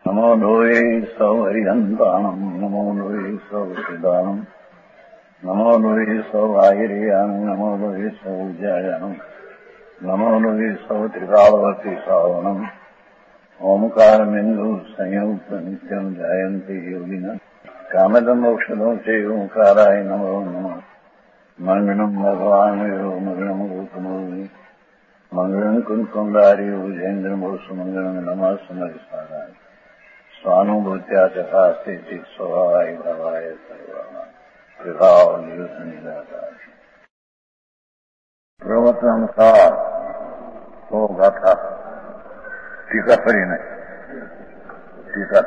નમો લોહે સૌ હરિહંતાણમ નમો લોહે સૌ સિદ્ધાણમ નમો લોહે સૌ આયર્યાણમ નમો લોહે સૌ જયાણમ નમો લોહે સૌ ત્રિકાળવતી શ્રાવણમ ઓમકારમિંદુ સંયુક્ત નિત્યમ જાયંતી યોગિના કામદમ મોક્ષદો છે ઓંકારાય નમો નમઃ મંગળમ ભગવાન મંગળમ ગોતમોહિ મંગળમ કુંકુંડારી ઉજેન્દ્રમોષ મંગળમ નમઃ સમરિસારાય સ્વાનુભૂત્યા ચકાસ્તે સ્વભાવાય ભાવાય સર્વા વિભાવ નિયુત નિરાકાર પ્રવચન સાર સો ગાથા ટીકા કરીને ટીકા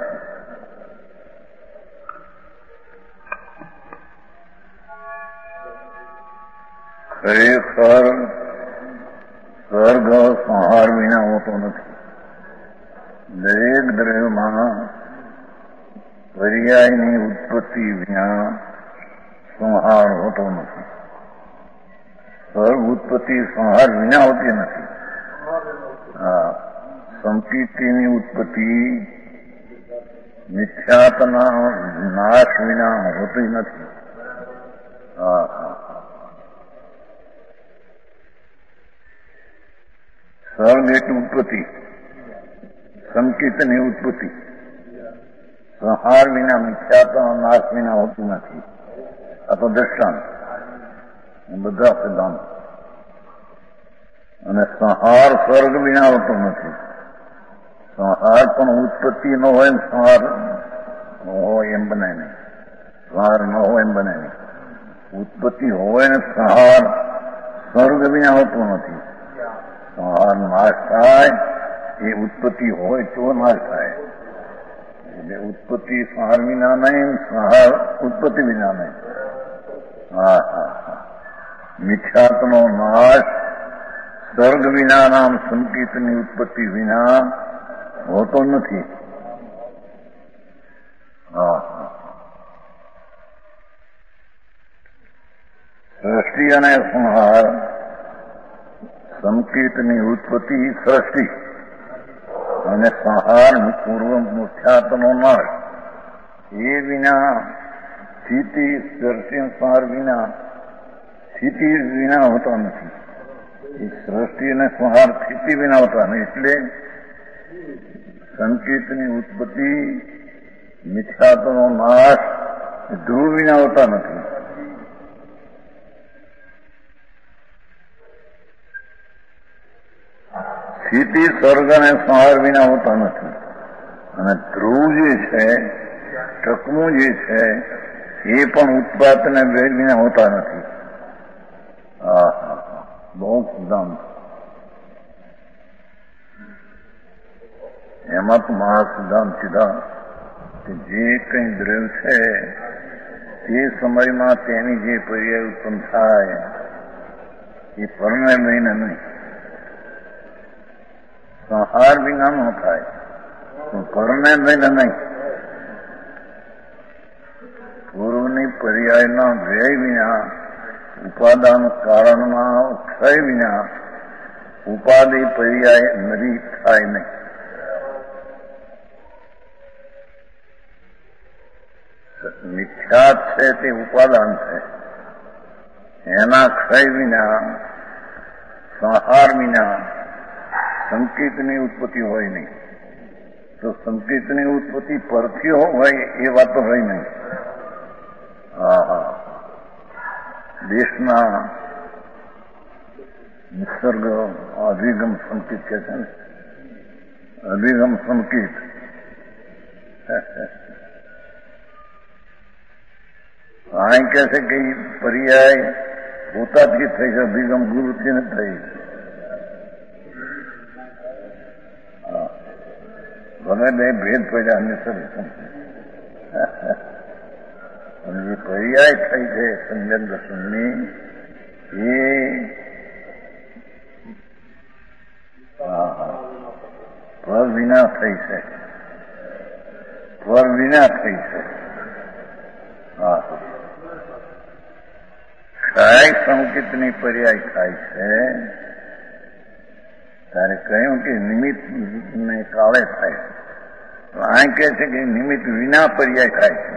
ખરેખર સ્વર્ગ સંહાર વિના હોતો નથી. દરેક દ્રવ્યમાં પર્યાયની ઉત્પત્તિ વિના સંહાર હોતો નથી. સ્વર્ગ ઉત્પત્તિ સંહાર વિના હોતી નથી. સંકીર્તિની ઉત્પત્તિ મિથ્યાત્વના નાશ વિના હોતી નથી. સ્વર્ગ એટલે ઉત્પત્તિ, સંકીર્તની ઉત્પત્તિ સંહાર વિના, મિથ્યાત્વ નાશ વિના હોતું નથી. આ તો દ્રષ્ટાંત બધા સિદ્ધાંત. અને સંહાર સ્વર્ગ વિના હોતો નથી. સંહાર પણ ઉત્પત્તિ ન હોય ને સંહાર હોય એમ બને નહીં. સંહાર ન હોય એમ બને નહીં. ઉત્પત્તિ હોય ને સંહાર સ્વર્ગ વિના હોતો નથી. સંહાર નાશ થાય એ ઉત્પત્તિ હોય તો નાશ થાય. એટલે ઉત્પત્તિ સંહાર વિના નહીં, સંહાર ઉત્પત્તિ વિના નહીં. મિથ્યાત્વનો નાશ સ્વર્ગ વિના નામ સંકીર્તની ઉત્પત્તિ વિના હોતો નથી. સૃષ્ટિ અને સંહાર, સંકીર્તની ઉત્પત્તિ સૃષ્ટિ અને સંહાર પૂર્વ મુખ્યાત્વનો નાશ એ વિના સ્થિતિ, સૃષ્ટિ સંહાર વિના સ્થિતિ વિના હોતા નથી. એ સૃષ્ટિ અને સંહાર સ્થિતિ વિના હોતા નથી. એટલે સંકીર્તની ઉત્પત્તિ, મિથ્યાત્વનો નાશ ધ્રુવ વિના હોતા નથી. સ્થિતિ સ્વર્ગ અને સંહાર વિના હોતા નથી. અને ધ્રુવ જે છે, ટકમું જે છે એ પણ ઉત્પાત અને વેદ વિના હોતા નથી. બહુ સિદ્ધાંત. એમાં તો મહા સિદ્ધાંત કીધા કે જે કંઈ દ્રવ્ય છે તે સમયમાં તેની જે પર્યાય ઉત્પન્ન થાય એ પરણે લઈને નહીં, સંહાર વિના ન થાય, પરણે લઈને નહીં. પૂર્વની પર્યાયના વ્યય વિના, ઉપાદાન કારણના ક્ષય વિના ઉપાધિ પર્યાય નદી થાય નહીં. મિથ્યાત છે તે ઉપાદાન છે, એના ક્ષય વિના, સંહાર વિના સંકીર્તની ઉત્પત્તિ હોય નહીં. તો સંકીર્તની ઉત્પત્તિ પરથી હોય એ વાત તો હોય નહીં. દેશના નિસર્ગ અભિગમ સંકેત કે છે ને, અભિગમ સંકેત. અહીં કે છે કે પર્યાય પોતાથી થઈ છે, અભિગમ ગુરુથી નથી થઈ. ભલે બે ભેદ પડ્યા નિસર્ગ અને જે પર્યાય થઈ છે સંજ્ઞાન દર્શનની એ પર વિના થઈ છે, પર વિના થઈ છે. ક્ષય સંકેતની પર્યાય થાય છે ત્યારે કહ્યું કે નિમિત્ત ને કાળે થાય. આ કહે છે કે નિમિત્ત વિના પર્યાય થાય છે.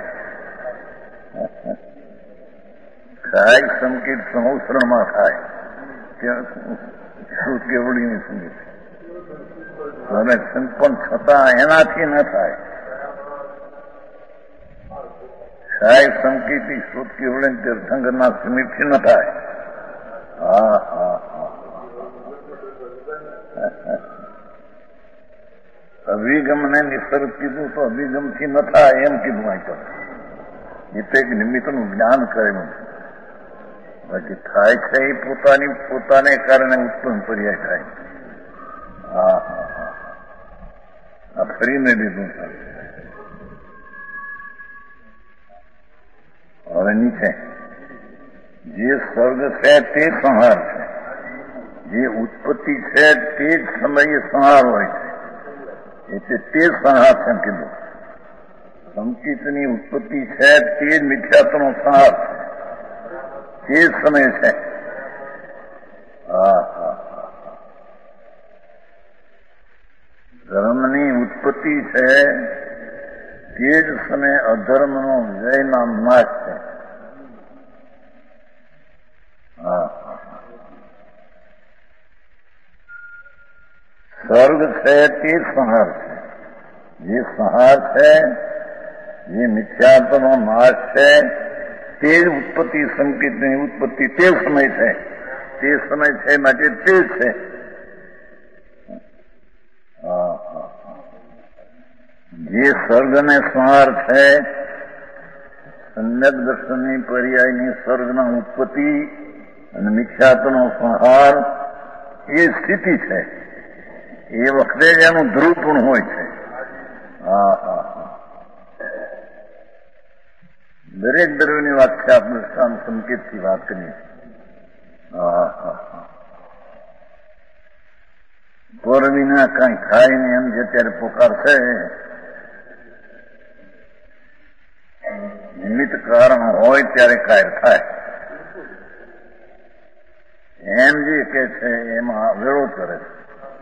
કાય સંકેત સંવત્સરણમાં થાય ત્યાં શું કેવડીની સંગીત અને પણ છતાં એનાથી ન થાય. કાય સંકેતી શ્રુત કેવડી તીર્થંકરના સમીપથી ન થાય. હા હા હા અભિગમને નિસર્ગ કીધું તો અભિગમથી ન થાય એમ કીધું અહીં તો. એ તો એક નિમિત્તનું જ્ઞાન કરેલું છે. બાકી થાય છે એ પોતાને કારણે ઉત્પન્ન પર્યાય થાય. હા હા હા આ ફરીને લીધું છે. હવે નીચે જે સર્ગ છે તે સંહાર છે, જે ઉત્પત્તિ છે તે જ સમયે સંહાર હોય છે. એટલે તે સંહાર છે કીધું. સંકિતની ઉત્પત્તિ છે તે જ મિથ્યાત્વનો સંહાર છે, તે જ સમય છે. હા હા હા ધર્મની ઉત્પત્તિ છે તે જ સમયે અધર્મનો વિજયનો નાશ છે. હા સ્વર્ગ છે તે સંહાર છે. જે સંહાર છે, જે મિથ્યાત્વનો નાશ છે તે જ ઉત્પત્તિ સંકેતની ઉત્પત્તિ તે સમય છે. તે સમય છે માટે તે જ છે. જે સર્ગને સંહાર છે, સમ્યક દર્શનની પર્યાયની સર્ગના ઉત્પત્તિ અને મિથ્યાત્વનો સંહાર એ સ્થિતિ છે. એ વખતે જ એનું ધ્રુવ પણ હોય છે. હા હા હા દરેક દ્રવ્યની વાત છે. આપણે સંકેતથી વાત કરીએ. હા હા હા પર વિના કઈ થાય ને એમ જે ત્યારે પોકારશે નિમિત્ત કારણ હોય ત્યારે કાયર થાય એમ જે કે છે એમાં વિરોધ કરે છે.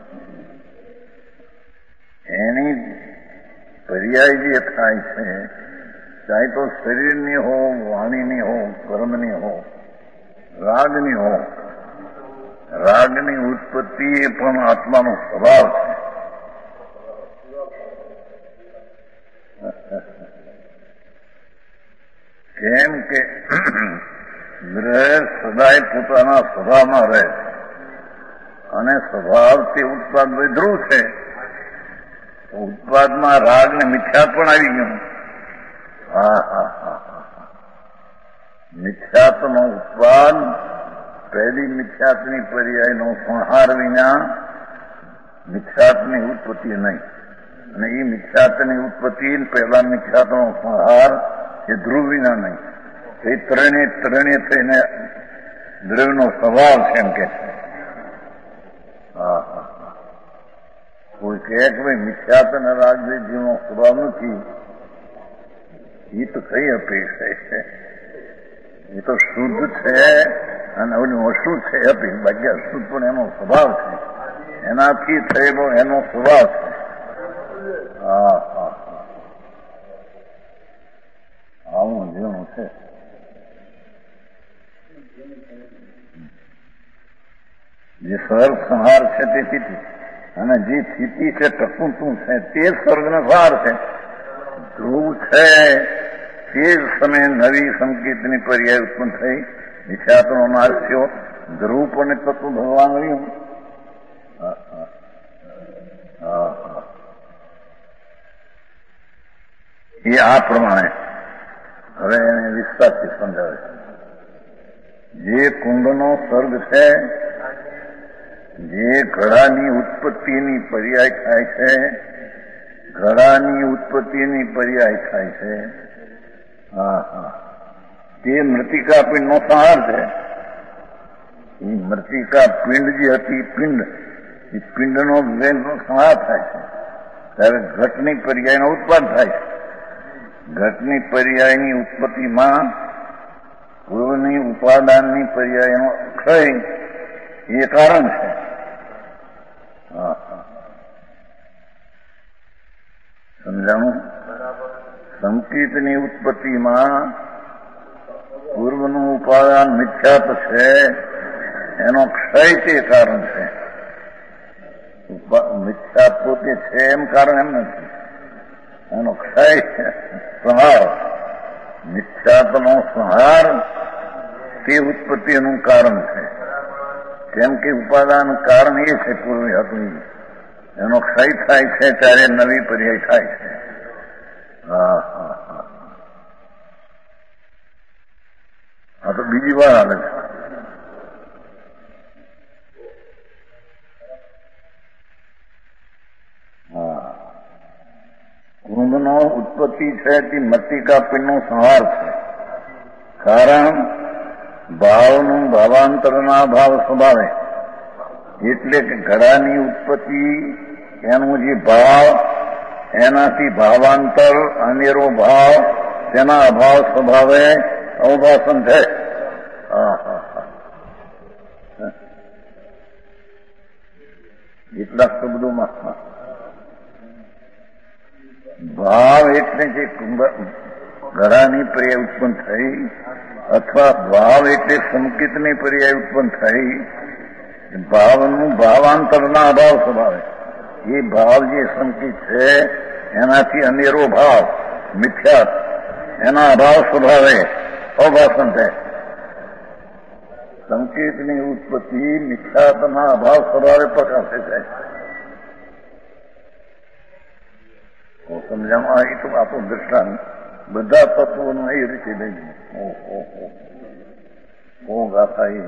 એની પર્યાય જે થાય છે, ચાહે તો શરીરની હો, વાણીની હો, કર્મની હો, રાગની હો, રાગની ઉત્પત્તિ એ પણ આત્માનો સ્વભાવ છે. કેમ કે ગ્રહ સદાય પોતાના સ્વભાવમાં રહે અને સ્વભાવ તે ઉત્પાદ ધ્રુવ છે. ઉત્પાદમાં રાગ ને મિથ્યાત પણ આવી ગયું. હા હા હા હા મિથ્યાતનો ઉત્પાદ પહેલી મિથ્યાતની પર્યાયનો સંહાર વિના મિથ્યાતની ઉત્પત્તિ નહીં. અને એ મિથ્યાતની ઉત્પત્તિ પહેલા મિથ્યાતનો સંહાર એ ધ્રુવ વિના નહીં. એ ત્રણે થઈને દ્રવ્યનો સ્વભાવ છે એમ કે છે. હા હા કોઈ કહે કે ભાઈ મિથ્યાત અને રાગદ્વેષનો સ્વભાવ નથી, એ તો કઈ અપેક્ષા છે. એ તો શુદ્ધ છે અને ઓલું અશુદ્ધ છે અપેક્ષા. બાકી અશુદ્ધ પણ એનો સ્વભાવ છે, એનાથી થયેલો એનો સ્વભાવ છે. હા હા હા આવું જીવન છે. જે સર્ગ સંહાર છે તે સ્થિતિ અને જે સ્થિતિ છે ટકું છે તે સ્વર્ગનો ભાર છે. ધ્રુવ છે તે જ સમયે નવી સંકેતની પર્યાય ઉત્પન્ન થઈ, મિથ્યાત્વનો નાશ થયો. ધ્રુવ પણ તત્વ ભગવાન રહ્યું. એ આ પ્રમાણે હવે એને વિસ્તારથી સમજાવે છે. જે કુંડનો સર્ગ છે, જે ઘડાની ઉત્પત્તિની પર્યાય થાય છે, ઘડાની ઉત્પત્તિની પર્યાય થાય છે. હા હા તે મૃતિકા પિંડનો સંહાર છે. એ મૃતિકા પિંડ જે હતી પિંડ, એ પિંડનો વેગનો સંહાર થાય છે. ત્યારે ઘટની પર્યાયનો ઉત્પાદ થાય છે. ઘટની પર્યાયની ઉત્પત્તિમાં પૂર્વની ઉપાદાનની પર્યાયનો ક્ષય એ કારણ છે. સમજાણું? સંકિતની ઉત્પત્તિમાં પૂર્વનું ઉપાદાન મિથ્યાત છે, એનો ક્ષય તે કારણ છે. મિથ્યાત પોતે છે એમ કારણ એમ નથી, એનો ક્ષય છે, સંહાર. મિથ્યાતનો સંહાર તે ઉત્પત્તિનું કારણ છે. કેમ કે ઉપાદાન કારણ એ છે પૂર્વે હતું, એનો ક્ષય થાય છે ત્યારે નવી પર્યાય થાય છે. હા હા હા, આ તો બીજી વાર આવે છે. હા, કુંભનો ઉત્પત્તિ છે તે મૃત્તિકા પિંડનો સંહાર છે. કારણ ભાવનું ભાવાંતરના ભાવ સ્વભાવે, એટલે કે ઘડાની ઉત્પત્તિ એનું જે ભાવ, એનાથી ભાવાંતર અનેરો ભાવ, તેના અભાવ સ્વભાવે અવભાષણ છે. એટલા શબ્દોમાં ભાવ એટલે જે ઘડાની પર્યાય ઉત્પન્ન થઈ, અથવા ભાવ એટલે સંકિતની પર્યાય ઉત્પન્ન થઈ, ભાવનું ભાવાંતરના અભાવ સ્વભાવે, એ ભાવ જે સંકિત છે એનાથી અનેરો ભાવ મિથ્યાત, એના અભાવ સ્વભાવે અભાષણ છે. સંકેતની ઉત્પત્તિ મિથ્યાતના અભાવ સ્વભાવે પ્રકાશે છે. સમજામાં એ તો આપણું દ્રષ્ટાંત બધા તત્વોનું એ રીતે લઈ ગાથા એ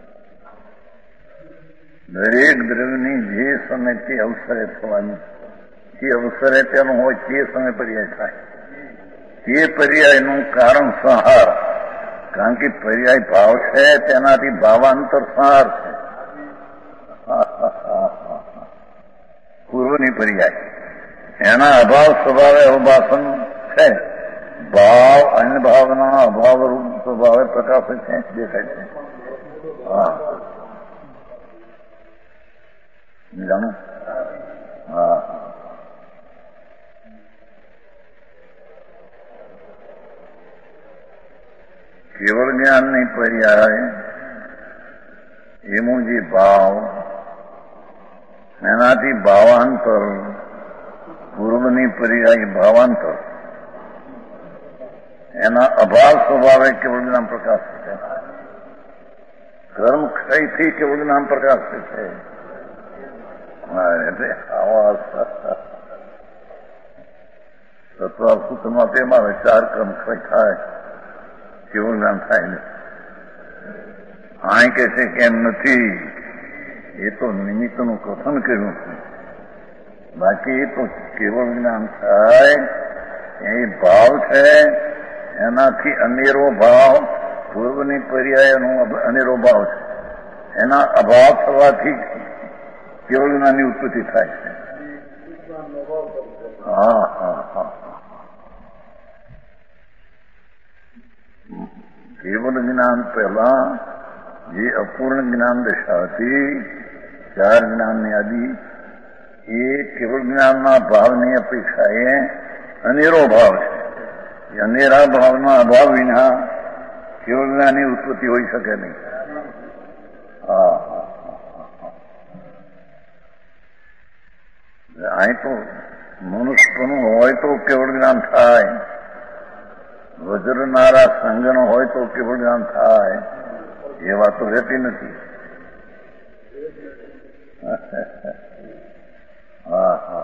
દરેક દ્રવ્યની જે સમય તે અવસરે થવાની, જે અવસરે તેનું હોય તે સમય પર્યાય થાય. તે પર્યાયનું કારણ સંહાર, કારણ કે પર્યાય ભાવ છે તેનાથી ભાવાંતર સંહાર છે. પૂર્વની પર્યાય એના અભાવ સ્વભાવે અવભાષણ છે. ભાવ અન્ય ભાવના અભાવ રૂપ સ્વભાવે પ્રકાશે છે, દેખાય છે. હા, જાણો? હા, કેવળ જ્ઞાનની પર્યાય એનું જે ભાવ, એનાથી ભાવાંતર, પૂર્વની પર્યાય ભાવાંતર, એના અભાવ સ્વભાવે કેવળ જ્ઞાન પ્રકાશ છે. કર્મ ક્ષયથી કેવળ જ્ઞાન પ્રકાશ છે. એટલે આવા તત્વાસૂત્રમાં તેમાં ચાર કર્મ ક્ષય થાય, કેવળ જ્ઞાન થાય ને. આ કે છે કેમ નથી, એ તો નિમિત્તનું કથન કર્યું છે. બાકી એ તો કેવળ જ્ઞાન થાય, એ ભાવ છે, એનાથી અનેરો ભાવ, પૂર્વની પર્યાયનો અનેરો ભાવ છે, એના અભાવ થવાથી કેવળ જ્ઞાનની ઉત્પત્તિ થાય છે. હા હા હા, કેવળ જ્ઞાન પહેલા જે અપૂર્ણ જ્ઞાન દશા હતી, ચાર જ્ઞાનની આદિ, એ કેવળ જ્ઞાનના ભાવની અપેક્ષાએ અનેરો ભાવ છે. એ અનેરા ભાવના અભાવ વિના કેવળ જ્ઞાનની ઉત્પત્તિ હોઈ શકે નહીં. હા હા, અહીં તો મનુષ્યનું હોય તો કેવળ જ્ઞાન થાય, વજ્રનારા સંગનો હોય તો કેવળ જ્ઞાન થાય, એ વાતો રહેતી નથી. હા હા,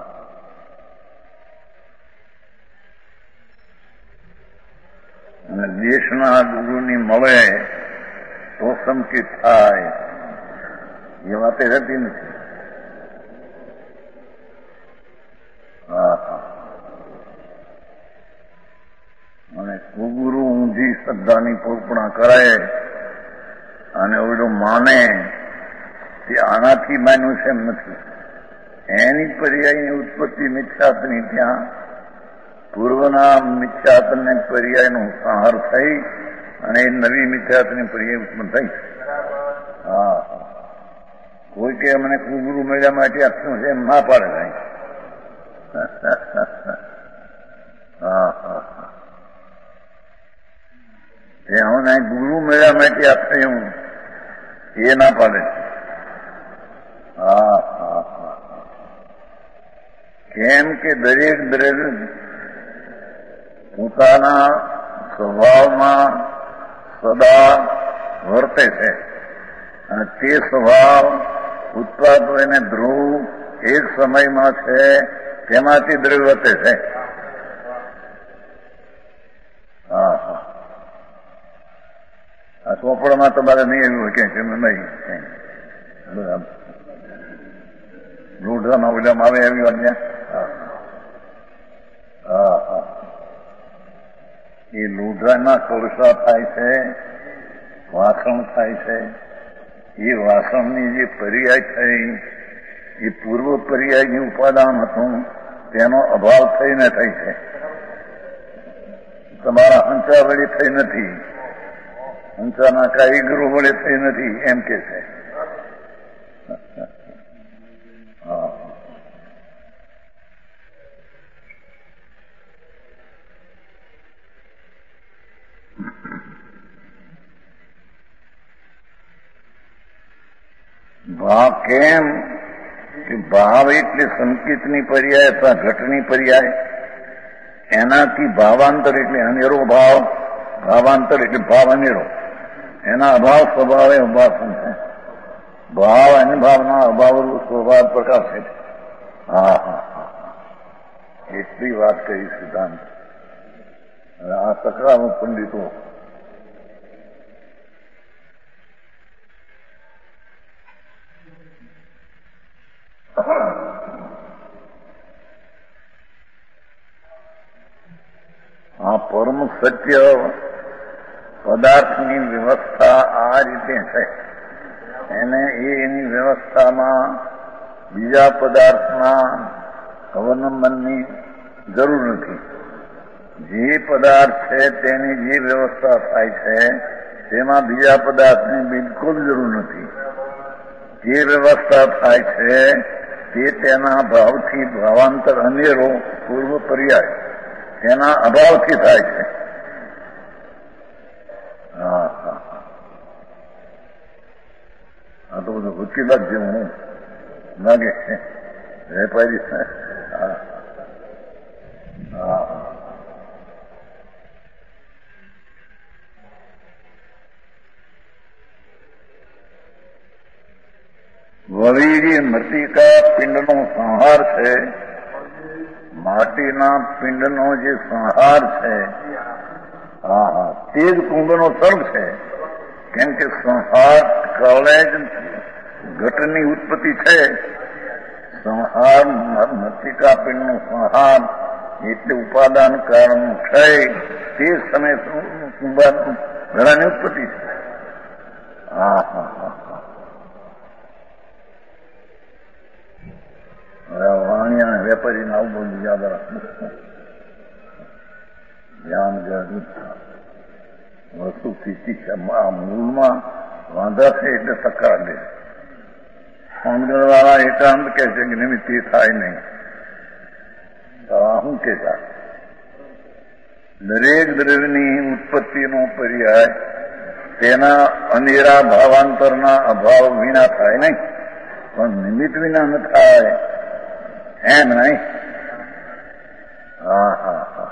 અને દેશના ગુરુની મળે તો સંકિત થાય, એ વાતે રહેતી નથી. હા હા, અને કુગુરુ ઊંધી શ્રદ્ધાની પોપણા કરાય અને ઓલો માને તે આનાથી માન્યું છે એમ નથી. એની પર્યાયની ઉત્પત્તિ મિથ્યાતની ત્યાં પૂર્વના મિથ્યાતને પર્યાયનો સંહાર થઈ અને એ નવી મિથ્યાતની પર્યાય ઉત્પન્ન થઈ. હા, કોઈ કે અમને કુગુરુ મળ્યા માટે આખું છે એમ ના પાડે ભાઈ. મળ્યા માટે આ થયું એ ના પાડે. હા હા હા. કેમ કે દરેક દ્રવ્ય પોતાના સ્વભાવમાં સદા વર્તે છે અને તે સ્વભાવ ઉત્પાદ એને ધ્રુવ એક સમયમાં છે તેમાંથી દ્રવ્ય વર્તે છે. હા હા. આ ચોપડામાં તમારે નહીં આવ્યું હોય કે નહીં લૂંઢાના ઓલામાં આવે આવ્યું અહીંયા. હા હા. એ લૂંઢાના કોલસા થાય છે, વાસણ થાય છે. એ વાસણની જે પર્યાય થઈ એ પૂર્વ પર્યાયનું ઉપાદાન હતું તેનો અભાવ થઈને થઈ છે. તમારા હંચા વડે થઈ નથી, હંચાના કારીગરો વડે થઈ નથી એમ કે છે. હા. ભાવ કેમ કે ભાવ એટલે સંકેતની પર્યાય અથવા ઘટની પર્યાય. એનાથી ભાવાંતર એટલે અનેરો ભાવ, ભાવાંતર એટલે ભાવ અનેરો. એના અભાવ સ્વભાવે અભાવ છે. ભાવ અને ભાવના અભાવ સ્વભાવ પ્રકાશે છે. હા હા હા. એટલી વાત કરી સિદ્ધાંત. આ સકરામ પંડિતો આ પરમ સત્ય પદાર્થની વ્યવસ્થા આ રીતે છે. એને એની વ્યવસ્થામાં બીજા પદાર્થના અવલંબનની જરૂર નથી. જે પદાર્થ છે તેની જે વ્યવસ્થા થાય છે તેમાં બીજા પદાર્થની બિલકુલ જરૂર નથી. જે વ્યવસ્થા થાય છે તે તેના ભાવથી ભાવાંતર અનેરો પૂર્વ પર્યાય તેના અભાવથી થાય છે. હા હા. આ તો બધું વકીલાત જેવું લાગે વેપારી. હા હા. વળી જે મૃતિકા પિંડનો સંહાર છે, માટીના પિંડનો જે સંહાર છે, હા હા, તે જ કુંભનો સર્ગ છે. કેમ કે સંહાર કારણે જ ઘટની ઉત્પત્તિ છે. સંહાર મૃતિકા પિંડનો સંહાર એટલે ઉપાદાન કારણનું ક્ષય, તે જ સમય ઘડાની ઉત્પત્તિ છે. હા હા હા. વાણિયા વેપારીને આવું બધું યાદ રાખવું. ધ્યાન જાગૃતતા વસ્તુ સ્થિતિ છે. મૂળમાં વાંધા છે એટલે તકરાર લે. સમજણવાળા એકાંત કે છે કે નિમિત્તિ થાય નહીં. તો શું કહેતા દરેક દ્રવ્યની ઉત્પત્તિનો પર્યાય તેના અનેરા ભાવાંતરના અભાવ વિના થાય નહીં, પણ નિમિત્ત વિના ન થાય એમ નહીં. હા હા હા.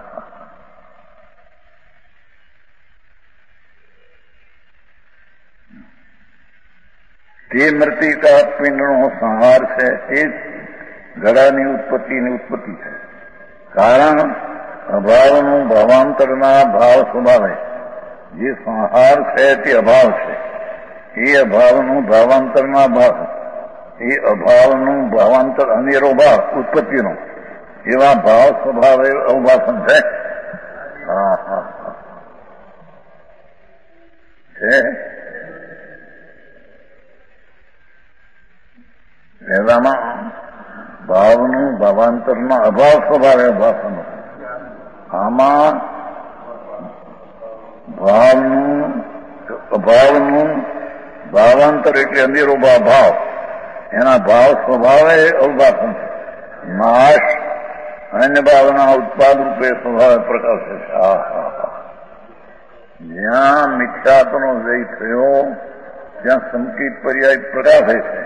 તે મૃતિકા પિંડનો સંહાર છે. તે જ ઘડાની ઉત્પત્તિની ઉત્પત્તિ છે. કારણ અભાવનું ભાવાંતરના ભાવ સ્વભાવે જે સંહાર છે તે અભાવ છે. એ અભાવનું ભાવાંતરના ભાવ, એ અભાવનું ભાવાંતર અનેરો ભાવ ઉત્પત્તિનો, એવા ભાવ સ્વભાવે અવભાષણ છે. હા હા હા. છે વેદામાં ભાવનું ભાવાંતરના અભાવ સ્વભાવે અવભાષણ. આમાં અભાવનું ભાવાંતર એટલે અનેરો ભાવ, એના ભાવ સ્વભાવે અવભાષણ છે. નાશ અન્ય ભાવના ઉત્પાદ રૂપે સ્વભાવે પ્રકાશ છે. હા હા હા. જ્યાં મિથ્યાત્વનો વ્યય થયો ત્યાં સંકિત પર્યાય પ્રકાશે છે.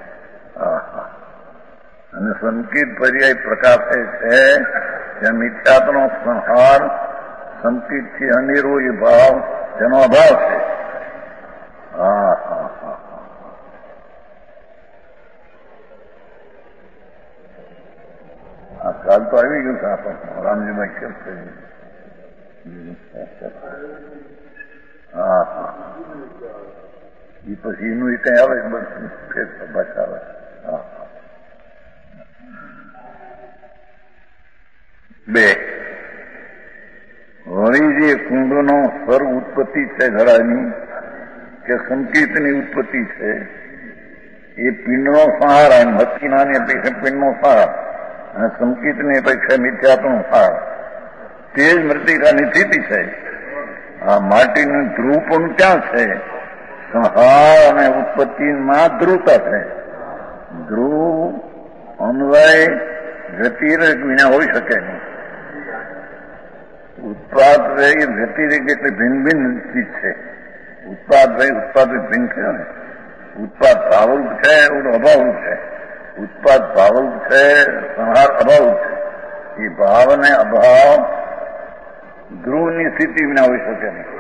અને સંકિત પર્યાય પ્રકાશે છે ત્યાં મિથ્યાત્વનો સંહાર, સંકિતથી અનેરો એ ભાવ તેનો અભાવ છે. આ કાલ તો આવી ગયું છે આપણને રામજીભાઈ કેમ છે. એ પછી એનું એ કઈ આવે ફેર ભાષા આવે. બે વળી જે કુંભનો સ્વર ઉત્પત્તિ છે ઘડાની કે સંકેતની ઉત્પત્તિ છે એ પિંડનો સહાર અને મસ્કિનાની અપેક્ષા પિંડનો સહાર અને સંકેતની અપેક્ષા મિથ્યાત્વનો સહાર તે જ મૃતિકાની સ્થિતિ છે. આ માટીનું ધ્રુવ પણ ક્યાં છે? સંહાર અને ઉત્પત્તિમાં ધ્રુવતા છે. ધ્રુવ અન્વય વ્યતિરેક વિના હોઈ શકે નહીં. ઉત્પાદ વ્યય વ્યતિરેક એટલે ભિન્ન ભિન્ન ચીજ છે. ઉત્પાદ વ્યય ઉત્પાદ ભિન્ન છે ને. ઉત્પાદ ભાવરૂપ છે, અભાવરૂપ છે. ઉત્પાદ ભાવરૂપ છે, સંહાર અભાવરૂપ છે. એ ભાવ અને અભાવ ધ્રુવની સ્થિતિ વિના હોઈ શકે નહીં.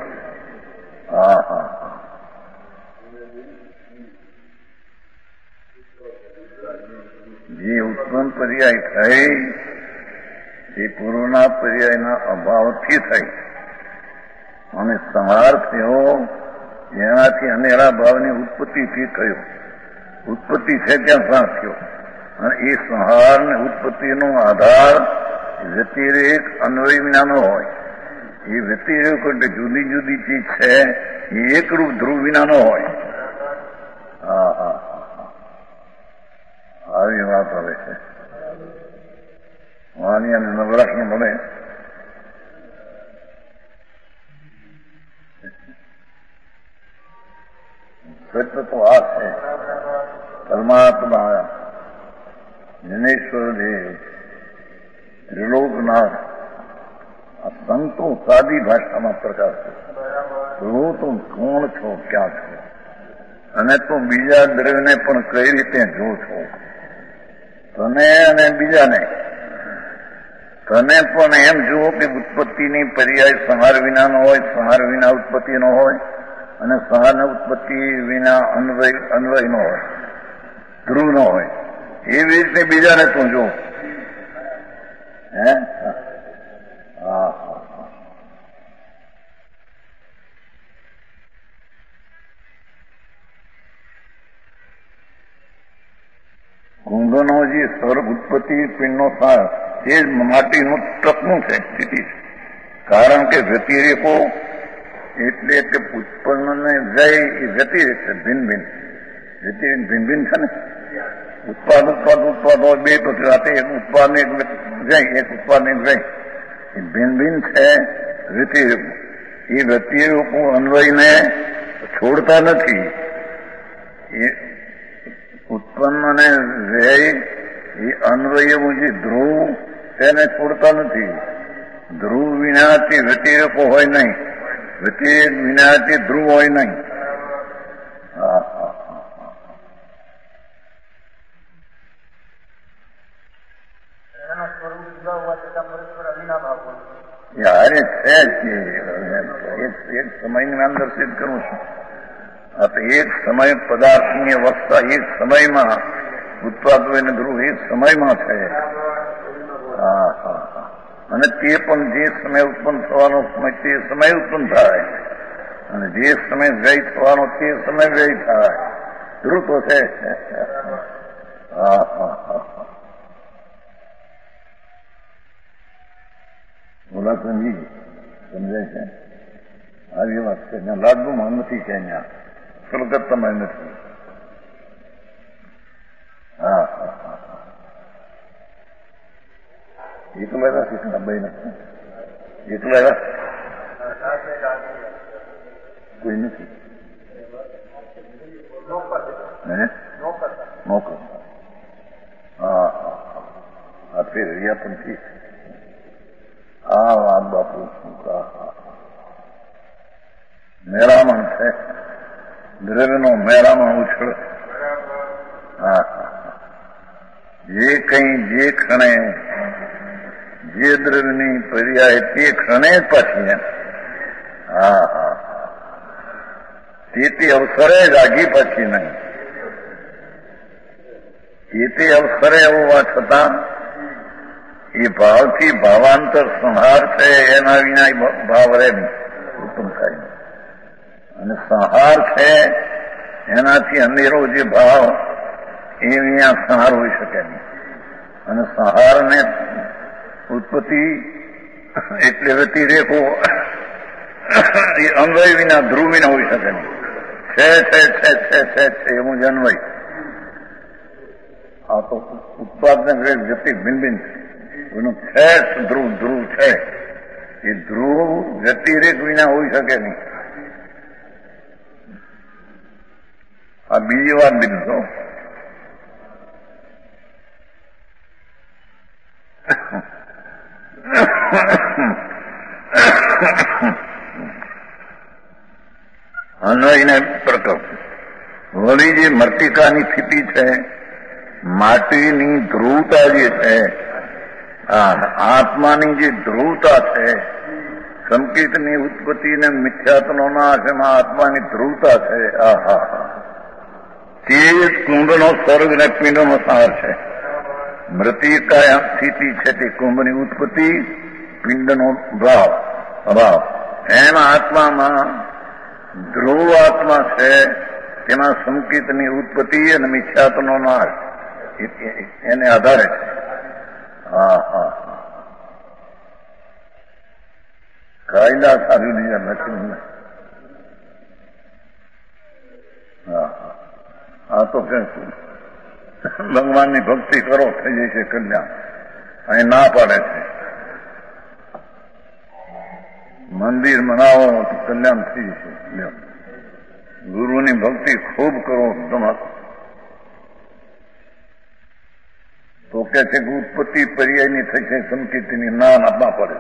જે ઉત્પન્ન પર્યાય થઈ એ પૂર્વના પર્યાયના અભાવથી થઈ અને સંહાર થયો એનાથી અનેરા ભાવની ઉત્પત્તિથી થયો. ઉત્પત્તિ છે ત્યાં સંહાર થયો અને એ સંહાર ને ઉત્પત્તિનો આધાર વ્યતિરેક અન્વય વિનાનો હોય. એ વ્યતિરેક એટલે જુદી જુદી ચીજ છે એ એકરૂપ ધ્રુવ વિનાનો હોય. આવી વાત આવે છે. વાની અને નવરાશને મળે સત્ય તો આ છે. પરમાત્મા જનેશ્વર દેવ ત્રિલોકનાથ આ સંતો સાદી ભાષામાં પ્રકાશ છે. તું કોણ છો, ક્યાં છો અને તું બીજા દ્રવ્યને પણ કઈ રીતે જો છો. તને અને બીજાને તને પણ એમ જુઓ કે ઉત્પત્તિની પર્યાય સંહાર વિનાનો હોય, સંહાર વિના ઉત્પત્તિનો હોય અને સંહાર ઉત્પત્તિ વિના અન્વયનો હોય, ધ્રુવનો હોય. એવી રીતે બીજાને તું જો. કુંભનો જે સ્વર્ગ ઉત્પત્તિ પિંડનો સાર એ જ માટીનું તકનું છે, સ્થિતિ છે. કારણ કે વ્યતિરેકો એટલે કે ઉત્પન્નને જાય એ વ્યતિરેક છે. ભિન્ન ભિન્ન વ્યતિરેક ભિન્ન ભિન્ન છે ને. ઉત્પાદ હોય બે તો રાતે એક ઉત્પાદ ને એક જાય, એક ઉત્પાદ ને એક જાય. એ ભિન્ન ભિન્ન છે વ્યતિરેકો. એ વ્યતિરેકો અન્વયને છોડતા નથી. એ ઉત્પન્ન અને વ્યય એ અન્વયવું જે ધ્રુવ તેને છોડતા નથી. ધ્રુવ વિનાથી વ્યતિરેકો હોય નહીં, વ્યતિરેક વિનાથી ધ્રુવ હોય નહીં. યારે છે જ એક સમયની અંદર સિદ્ધ કરું છું. એક સમય પદાર્થની અવસ્થા એક સમયમાં ઉત્પાદ હોય ધ્રુવ એક સમયમાં છે. અને તે પણ જે સમય ઉત્પન્ન થવાનો સમય તે સમય ઉત્પન્ન થાય અને જે સમય વ્યય થવાનો તે સમય વ્યય થાય. ધ્રુવ તો છે. બોલા સમજી સમજાય છે. આવી વાત છે. લાડુમાં નથી છે અહીંયા કલકત્તામાં નથી. એકલા રાખી બે નથી. એકલા કોઈ નથી. નોકર આ ફેર રહ્યા પણ ઠીક. વાત બાપુ મેરામણ છે, દ્રવ્યનો મેરામણ ઉછળ. હા, જે કઈ જે ક્ષણે જે દ્રવ્યની પર્યાય તે ક્ષણે જ પાછી એમ. હા હા, તે અવસરે જ આગી પછી નહીં. તે અવસરે હોવા છતાં એ ભાવથી ભાવાંતર સંહાર છે, એના વિના ભાવ રે ઉત્પન્ન થાય. અને સંહાર છે એનાથી અંધેરો જે ભાવ એ વિના સંહાર હોઈ શકે નહીં. અને સંહારને ઉત્પત્તિ એટલે વ્યતિરેકો એ અન્વય વિના ધ્રુવ વિના હોઈ શકે નહીં. છે એવું જ અન્વય. આ તો ઉત્પાદન વ્યક્તિ ભિન્ન ભિન્ન છે. એનું છે ધ્રુવ છે. એ ધ્રુવ વ્યતિરેક વિના હોઈ શકે નહીં. આ બીજી વાર લીધો. અન્વયને પ્રકલ્પ. વળી જે મર્તિકાની સ્થિતિ છે, માટીની ધ્રુવતા જે છે, આત્માની જે ધ્રુવતા છે, સંકેતની ઉત્પત્તિ ને મિથ્યાત્વનો નાશ, એમાં આત્માની ધ્રુવતા છે. તે જ કુંભનો સ્વર્ગ ને પિંડનો સાર છે. મૃતિકા સ્થિતિ છે તે કુંભની ઉત્પત્તિ, પિંડનો ભાવ. એના આત્મામાં ધ્રુવ આત્મા છે, તેમાં સંકેતની ઉત્પત્તિ અને મિથ્યાત્વનો નાશ એને આધારે છે. કાયદા સારી લીધા નથી. આ તો કે ભગવાનની ભક્તિ કરો થઈ જશે કલ્યાણ. અહીં ના પાડે છે મંદિર બનાવો તો કલ્યાણ થઈ જશે. ગુરુની ભક્તિ ખૂબ કરો તમારે તો કે છે કે ઉત્પત્તિ પર્યાયની થઈ છે, સંકેતની ના ના પડે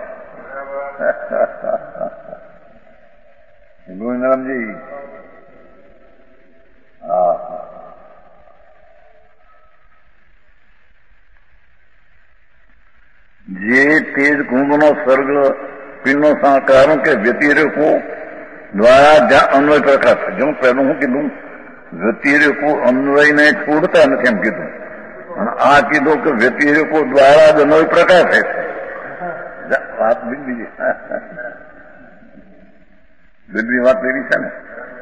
છે. ગોવિંદરામજી જે તેજ કુંભનો સર્ગ પિંડનો કારણ કે વ્યતિરેકો દ્વારા જ્યાં અન્વય પ્રકાશ છે. જેમ પહેલું હું કીધું વ્યતિરેકો અન્વયને છોડતા નથી એમ કીધું, અને આ કીધું કે વ્યતિરેકો દ્વારા જ અન્વય પ્રકાશ છે. વાત બીજી વાત એવી છે ને.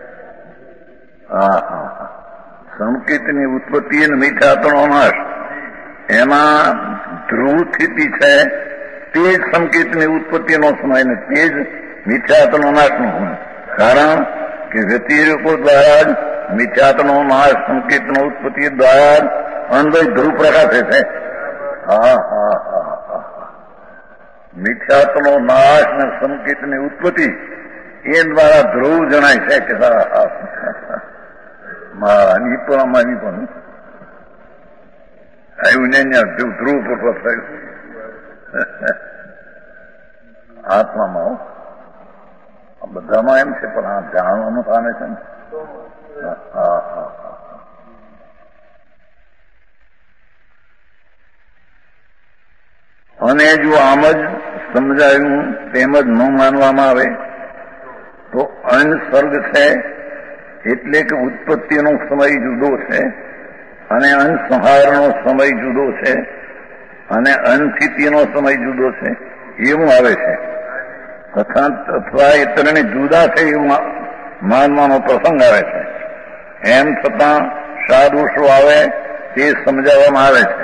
સંકેતની ઉત્પત્તિ અને મિથ્યાત્વનો નાશ, એમાં ધ્રુવ સ્થિતિ છે, તે જ સંકેતની ઉત્પત્તિનો સમય ને તે જ મિથ્યાત્વનો નાશનો સમય. કારણ કે વ્યતિરેકો દ્વારા જ મિથ્યાત્વનો નાશ, સંકેતનો ઉત્પત્તિ દ્વારા જ અન્વય ધ્રુવ પ્રકાશે છે. મિથ્યાત્વનો નાશ ને સંકેતની ઉત્પત્તિ એ દ્વારા ધ્રુવ જણાય છે કે મારાની પણ આવ્યું ને ધ્રુવ પ્રકટ થયું આત્મામાં. બધામાં એમ છે, પણ આ જાણવાનું કામે છે ને. અને જો આમ જ સમજાયું તેમ જ ન માનવામાં આવે તો અનસર્ગ છે એટલે કે ઉત્પત્તિનો સમય જુદો છે અને અનસંહારનો સમય જુદો છે અને અનસ્થિતિનો સમય જુદો છે એવું આવે છે. અથવા એ ત્રણે જુદા છે એવું માનવાનો પ્રસંગ આવે છે. એમ છતાં સાદોષો આવે તે સમજાવવામાં આવે છે.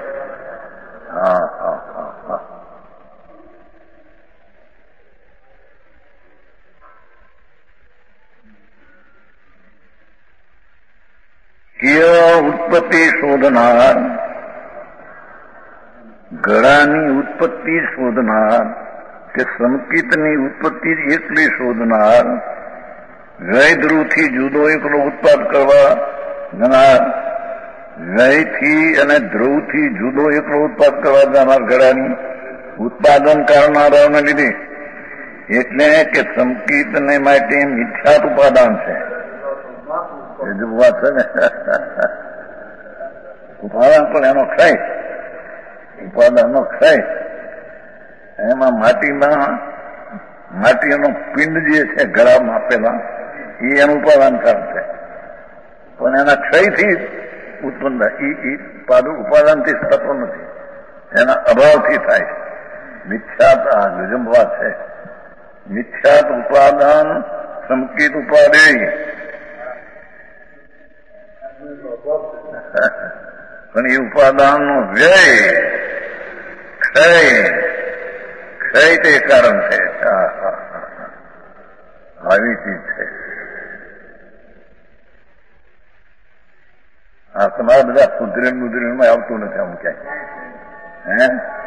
ઉત્પત્તિ શોધનાર, ઘડાની ઉત્પત્તિ શોધનાર કે સંકિતની ઉત્પત્તિ એકલી શોધનાર, ગય ધ્રુવથી જુદો એકલો ઉત્પાદ કરવા જનાર, ગયથી અને ધ્રુવથી જુદો એકલો ઉત્પાદ કરવા જનાર ઘડાની ઉત્પાદન કરનારાઓને લીધે એટલે કે સંકિત ને માટે મિથ્યાત ઉપાદાન છે. એ જ વાત છે ને. ઉપાદાન પણ એનો ક્ષય, ઉપાદાનનો ક્ષય. એમાં માટીનો પિંડ જે છે ગળામાં આપેલા એ એનું ઉપાદાન કારણ છે, પણ એના ક્ષયથી ઉત્પન્ન થાય. ઉપાદાનથી થતો નથી, એના અભાવથી થાય. મિથ્યાત આ ગજબ વાત છે. મિથ્યાત ઉપાદાન સંકિત ઉપાદેય. પણ એ ઉપાદાનનો વ્યય ક્ષય તે કારણ છે. આવી ચીજ છે આ. તમારા બધા સુધરેલમાં આવતું નથી આમ ક્યાંય.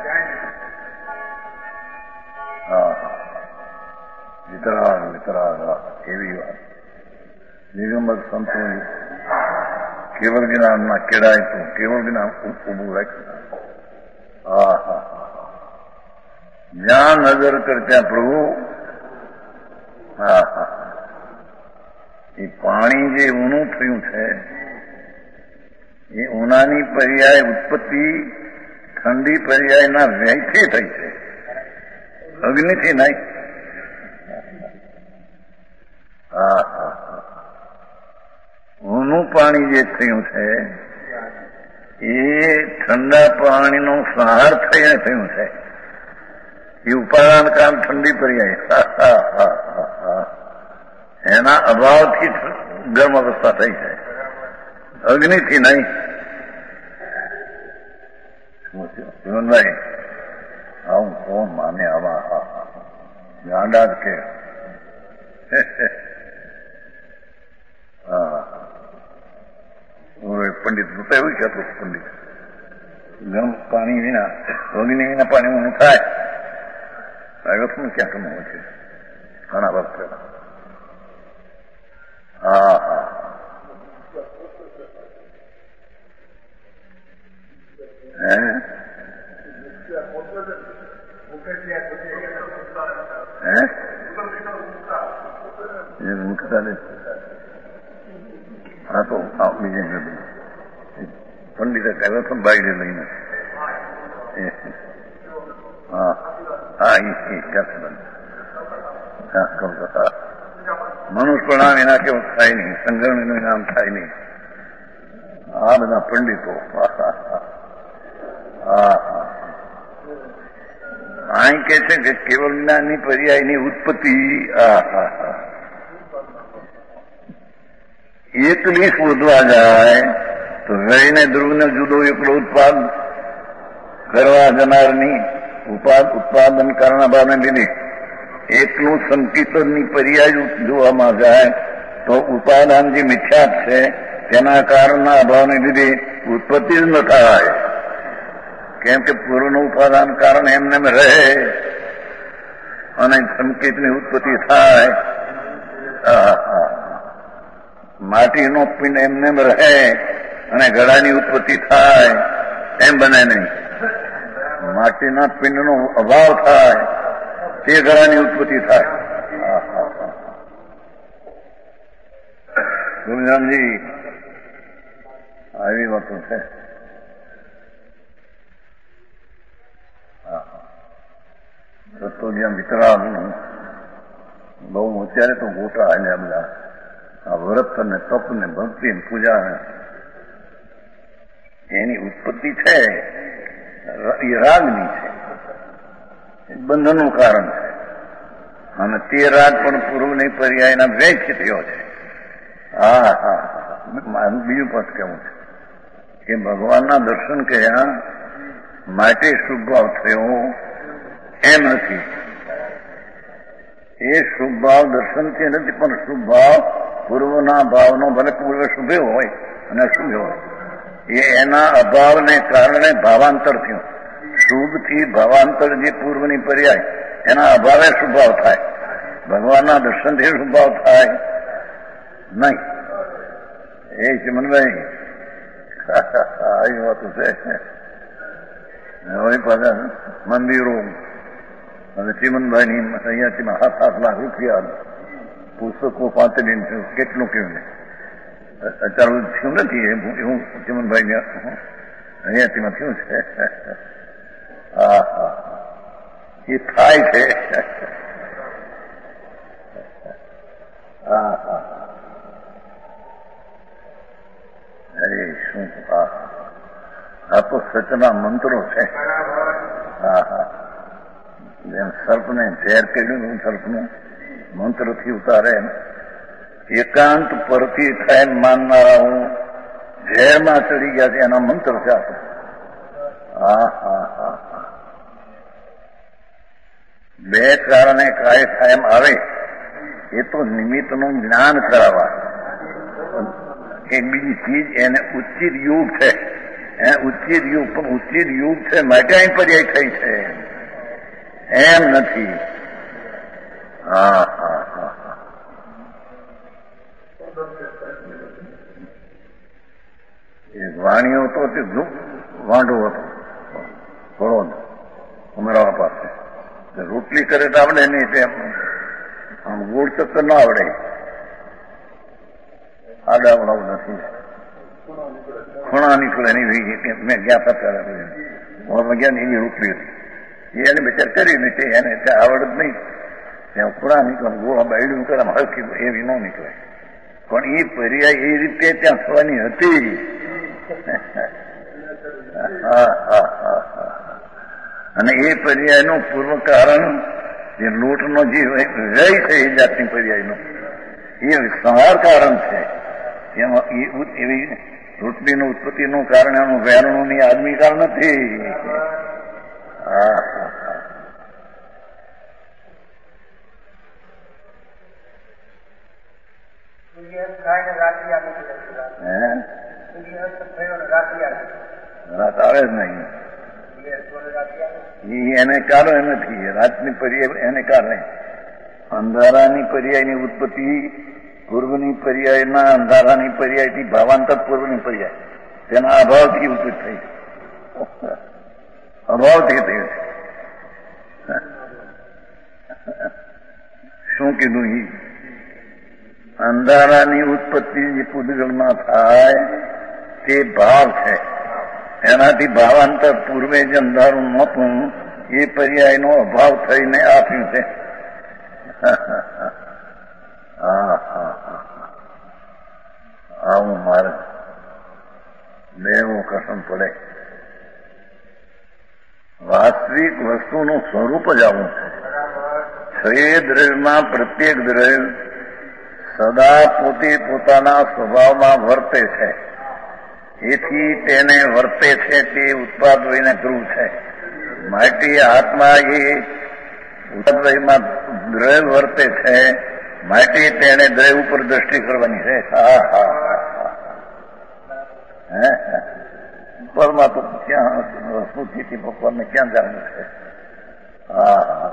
વિતરાગ એવી વાત. દિગંબર સંતો કેવળ જ્ઞાનમાં કેળાય તો કેવળ જ્ઞાન ઉભું રાખ્યું. જ્યાં નજર કરતા પ્રભુ. એ પાણી જે ઊનું થયું છે એ ઊનાની પર્યાય ઉત્પત્તિ ઠંડી પર્યાયના વ્યયથી થઈ છે, અગ્નિથી નહીં. ઊનું પાણી જે થયું છે એ ઠંડા પાણીનો સહાર થઈને થયું છે. એ ઉપાદાન કામ ઠંડી પર્યાય એના અભાવથી ગરમ અવસ્થા થઈ છે, અગ્નિથી નહીં. જીવનભાઈ આવું કોણ માને? આવા ગાંડા જ કે પંડિત એવું કહેતું. પંડિત ગરમ પાણી વિના અગ્નિ વિના પાણી ઊનું થાય. શું ક્યાંક હોય છે ઘણા વર્ષ પહેલા. હા તો બીજે પંડિતે કહ્યું હતો બાયડે લઈને. મનુષ્ય પ્રણામ એના કેવું થાય નહીં, સંગરણીનું નામ થાય નહીં. આ બધા પંડિતો અહીં કે છે કે કેવળ જ્ઞાનની પર્યાયની ઉત્પત્તિ એકલી શોધવા જાય તો રહીને ધ્રુવને જુદો એકલો ઉત્પાદ કરવા જનારની ઉત્પાદન કારના ભાવને લીધે એકલું સંકિતની પર્યાય જોવામાં જાય તો ઉપાદાન જે મિથ્યાત છે તેના કારણના અભાવને લીધે ઉત્પત્તિ જ ન થાય. કેમ કે પૂર્વનું ઉપાદાન કારણ એમને રહે અને સંકિતની ઉત્પત્તિ થાય. માટીનો પિંડ એમને રહે અને ઘડાની ઉત્પત્તિ થાય એમ બને નહીં. માટીના પિંડનો અભાવ થાય તે ઘડાની ઉત્પત્તિ થાય. ગુરુજાનજી આવી વાતો છે. તો જ્યાં વિતરાગનું બહુ અત્યારે તો ગોટા આવ્યા બધા આ વ્રત અને તપ ને ભક્તિ ને પૂજા એની ઉત્પત્તિ છે એ રાગની છે, બંધનનું કારણ છે. અને તે રાગ પણ પૂર્વની પર્યાયના વ્યયથી થયો છે. બીજું પદ કેવું છે કે ભગવાનના દર્શન કર્યા માટે શુભ ભાવ થયો એમ નથી. એ શુભ ભાવ દર્શનથી નથી, પણ શુભ ભાવ પૂર્વના ભાવનો ભલે પૂર્વ શુભે હોય અને અશુભ હોય એ એના અભાવને કારણે ભાવાંતર થયું. શુભથી ભાવાંતર જે પૂર્વની પર્યાય એના અભાવે શુભાવ થાય. ભગવાનના દર્શનથી શુભાવ થાય નહીં. એ ચમનભાઈ આવી વાતો છે. હવે પાછા મંદિરો હવે ચીમનભાઈની અહીંયાથી 7 લાખ રૂપિયા પુસ્તકો પાતળીને કેટલું કેવું અત્યારે થયું નથી એવું ચીમનભાઈ અહીંયાથી થયું છે. હા હા એ થાય છે. હા હા અરે શું આ તો સચના મંત્રો છે. હા હા જેમ સર્પને ઝેર કર્યું સર્પનું મંત્રથી ઉતારે એકાંત પરથી થાય માનનારા હું ઝેરમાં ચડી ગયા છે એના મંત્ર છે આપણો. હા હા હા હા બે કારણે કાય કાયમ આવે એ તો નિમિત્તનું જ્ઞાન કરાવવા. એક બીજી ચીજ એને ઉચિત યુગ છે. ઉચિત યુગ પણ ઉચિત યુગ છે માટે અહીં પર્યાય થઈ છે એમ નથી. હા હા હા હા એ વાણીઓ તો તે વાંઢો હતો થોડો ઉમેરવા પાસે રોટલી કરે તો આવડે નહીં તેમ આમ ગોળ ચક્કર ના આવડે. આડાવડાવ નથી ખૂણા નીકળે નહીં. મેં ગયા હતા ગયા એની રોટલી હતી એને બચાર કરી નથી એને આવડત નહીં ત્યાં ખૂણા નીકળે ગોળા બાયડું કરે હલકી એવી ન નીકળે પણ એ પર્યાય એ રીતે ત્યાં થવાની હતી. હા હા હા હા અને એ પર્યાયનું પૂર્વ કારણ જે લોટનો જે વ્યય છે એ જાતની પર્યાયનો એ સંહાર કારણ છે. એમાં એવી રોટલીનું ઉત્પત્તિનું કારણ એનું વેરણું ની આદમી કારણ નથી. હા હા હા રાત આવે જ નહીં. એને કારણે નથી રાતની પર્યાય એને કારણે અંધારાની પર્યાયની ઉત્પત્તિ પૂર્વની પર્યાયના અંધારાની પર્યાયથી ભાવાંતર પૂર્વની પર્યાય તેના અભાવથી ઉત્પત્તિ થઈ છે. અભાવથી થયું છે. શું કીધું? અંધારાની ઉત્પત્તિ જે પૂદગલમાં થાય તે ભાવ છે. એનાથી ભાવાંતર પૂર્વે જે અંધારું નહોતું એ પર્યાયનો અભાવ થઈને આપ્યું છે. હા હા હા આવું મારે બેવું કસમ પડે. વાસ્તવિક વસ્તુનું સ્વરૂપ જ આવું છે. છ દ્રવ્યમાં પ્રત્યેક દ્રવ્ય સદા પોતે પોતાના સ્વભાવમાં વર્તે છે. એથી તેને વર્તે છે તે ઉત્પાદ વહીને ધ્રુવ છે. માટે આત્મા એ ઉત્પાદમાં દ્રવ્ય વર્તે છે માટે તેને દ્રવ્ય ઉપર દ્રષ્ટિ કરવાની છે. હા હા હા પરમાં તો ક્યાં વસ્તુથી ભગવાનને ક્યાં જવાનું છે. હા હા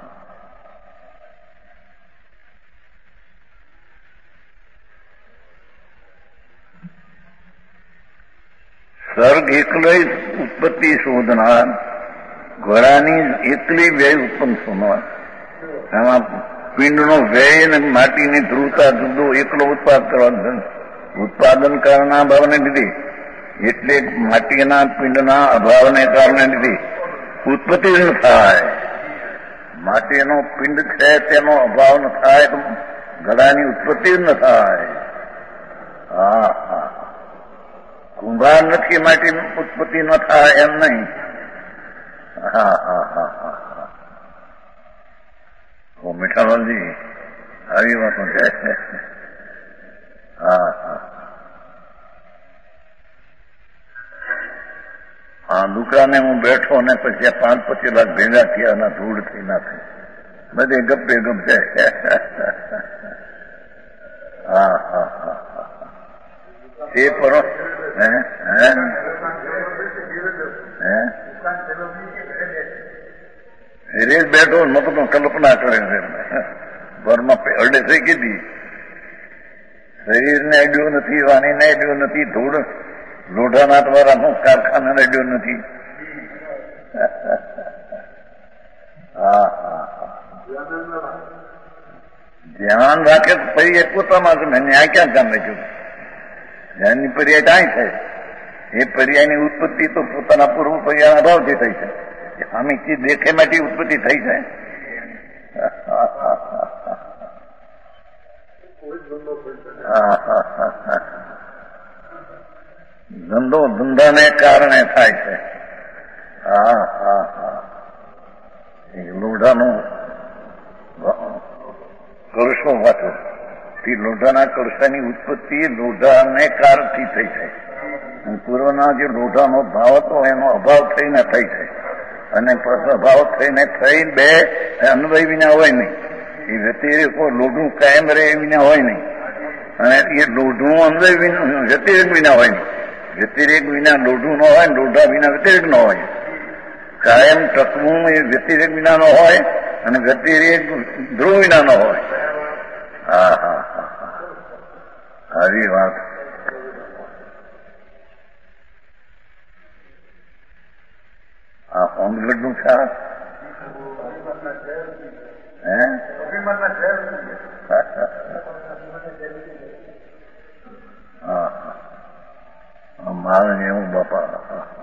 સર્ગ એકલો ઉત્પત્તિ શોધનાર ઘોડાની એકલી વ્યય ઉત્પન્ન થનાર એમાં પિંડનો વ્યય અને માટીની ધ્રુવતા જુદો એકલો ઉત્પાદન કારના અભાવને લીધે એટલે માટીના પિંડના અભાવને કારણે લીધે ઉત્પત્તિ ન થાય. માટીનો પિંડ છે તેનો અભાવ ન થાય તો ઘડાની ઉત્પત્તિ ન થાય. હા હા કુંભાર નથી માટીની ઉત્પત્તિ ન થાય એમ નહીં. હા હા હા હા હા મીઠાલાલજી આવી વાતો છે. હા હા હા દુકાને હું બેઠો ને પછી 5-25 લાખ ભેગા થયા અને ધૂળ થઈ ના થઈ બધે ગપે ગપ છે. હા હા હા હા તે પરો હે હે હે રેત બેઠો મતો કલ્પના કરે છે ઘરમાં અડે થઈ કીધી શરીરને અડ્યું નથી, વાણીને અડ્યું નથી, ધૂળ લોઢાના દ્વારા કારખાનાને અડ્યું નથી. હા હા ધ્યાન રાખે તો પર્યાય પોતામાં ગમે, ન્યાય ક્યાં કામ રાખ્યું? ધ્યાનની પર્યાય કાંઈ થાય? એ પર્યાયની ઉત્પત્તિ તો પોતાના પૂર્વ પર્યાયના ભાવથી થઈ છે. આમે ચીજ દેખે માટે ઉત્પત્તિ થઈ છે. ધંધો ધંધાને કારણે થાય છે. લોઢાનો કળશો વાંચો, તે લોઢાના કળશાની ઉત્પત્તિ લોઢાને કારણથી થઈ છે. પૂર્વના જે લોઢાનો ભાવ હતો એનો અભાવ થઈને થઈ છે, અને અભાવ થઈને થઈ બે અન્વય વિના હોય નહીં. એ વ્યતિરેકો લોઢું કાયમ રહે વિના હોય નહીં, અને એ લોઢું અન્વય વિના વ્યતિરેક વિના હોય નહીં. વ્યતિરેક વિના લોઢું ન હોય, લોઢા વિના વ્યતિરેક ન હોય. કાયમ તત્વું એ વ્યતિરેક વિના ન હોય, અને વ્યતિરેક ધ્રુવ વિના ન હોય. આવી વાત. આ ઓમગઢનું શાક મારે એવું બાપા.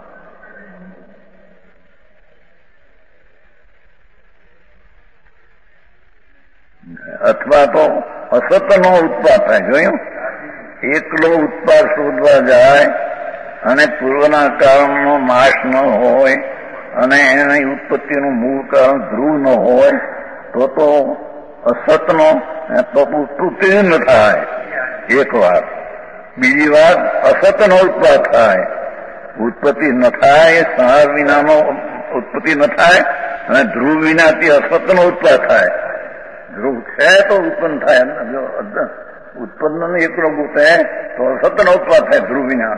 અથવા તો અસતનો ઉત્પાદ થાય. જોયું? એકલો ઉત્પાદ શોધવા જાય અને પૂર્વના કારણનો નાશ ન હોય અને એની ઉત્પત્તિનું મૂળ કારણ ધ્રુવ ન હોય તો અસતનો તો ઉત્પત્તિ ન થાય. એક વાત. બીજી વાત, અસતનો ઉત્પાદ થાય. ઉત્પત્તિ ન થાય, સંહાર વિનાનો ઉત્પત્તિ ન થાય, અને ધ્રુવ વિનાથી અસતનો ઉત્પાદ થાય. ધ્રુવ છે તો ઉત્પન્ન થાય. ઉત્પન્ન એકલો ગૂંથે તો અસતનો ઉત્પાદ થાય ધ્રુવ વિના.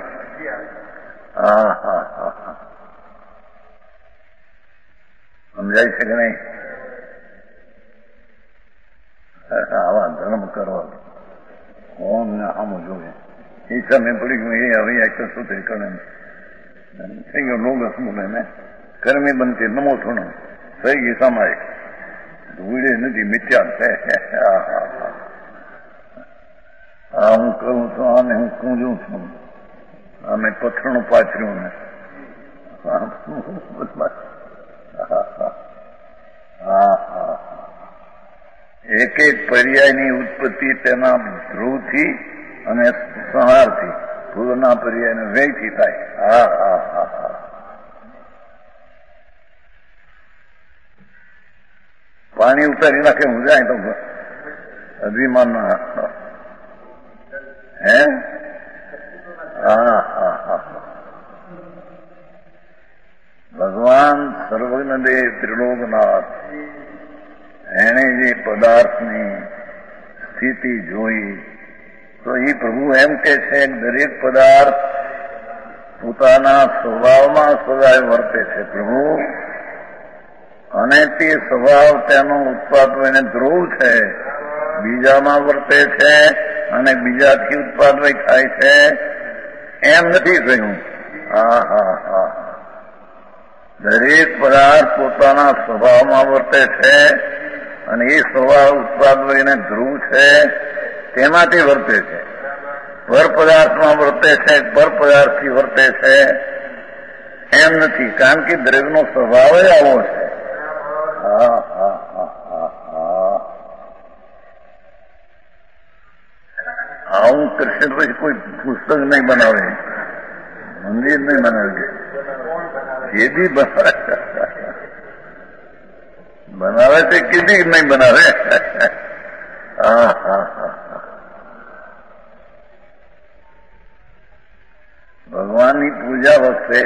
સમજાય છે કે નહીં? આવા ધર્મ કરવા કોણ ને આમ જોઈએ એ સમય પડી ગયું. એ હવે એક સૂત્રી કરે થઈ ગયો લોગ સમૂહ ને કર્મી બનતી નમો થોડો થઈ ગઈ સમાય ધૂળે નથી મિથ્યા છે. હું કરું છું આને હું કૂંજું છું, અમે પથરણું પાથર્યું ને એક એક પર્યાયની ઉત્પત્તિ તેના ધ્રુવથી અને સંહારથી, પૂર્વના પર્યાયને વ્યયથી થાય. પાણી ઉતારી નાખે હું જાય તો અભિમાન હે. ભગવાન સર્વજ્ઞદેવ ત્રિલોકનાથ એને જે પદાર્થની સ્થિતિ જોઈ તો એ પ્રભુ એમ કે છે દરેક પદાર્થ પોતાના સ્વભાવમાં સદાય વર્તે છે પ્રભુ, અને તે સ્વભાવ તેનો ઉત્પાદ એને ધ્રુવ છે, બીજામાં વર્તે છે અને બીજાથી ઉત્પાદ થાય છે એમ નથી કહ્યું. દરેક પદાર્થ પોતાના સ્વભાવમાં વર્તે છે અને એ સ્વભાવ ઉત્પાદ એને ધ્રુવ છે તેમાંથી વર્તે છે. પર પદાર્થમાં વર્તે છે, પર પદાર્થથી વર્તે છે એમ નથી, કારણ કે દ્રવ્યનો સ્વભાવ જ આવો છે. આવું કૃષ્ણ પછી કોઈ પુસ્તક નહીં બનાવે, મંદિર નહીં બનાવે, જે બી બનાવે તે કીધી નહીં બનાવે. ભગવાનની પૂજા વખતે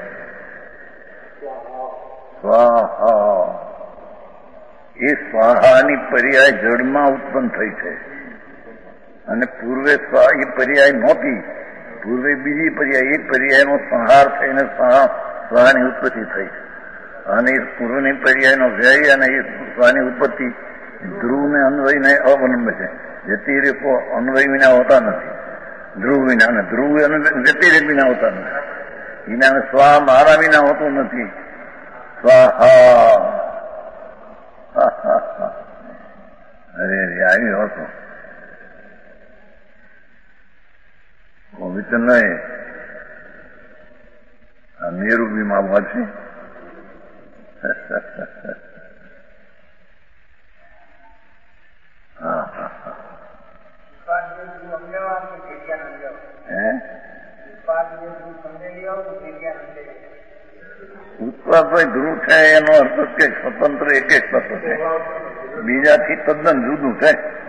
સ્વાહા, એ સ્વાહાની પર્યાય જળમાં ઉત્પન્ન થઈ છે, અને પૂર્વે એ પર્યાય નહોતી. પૂર્વે બીજી પર્યાય, એ પર્યાયનો સંહાર થઈને સ્વાહાની ઉત્પત્તિ થઈ, અને એ પૂર્વની પર્યાયનો વ્યય અને એ સ્વાહાની ઉત્પત્તિ ધ્રુવને અન્વયને અવલંબે છે. વ્યતિરેકો અન્વય વિના હોતા નથી, ધ્રુવ વિના, અને ધ્રુવ વ્યતિરેક વિના હોતા નથી. એના સ્વા મારા વિના હોતું નથી. સ્વાહા. અરે આવી હતો વિતનય નિરૂબીમાં મળશે ઉત્પાદ ધ્રુવ છે એનો અર્થ કે સ્વતંત્ર એક એક તત્વ છે, બીજાથી તદ્દન જુદું છે.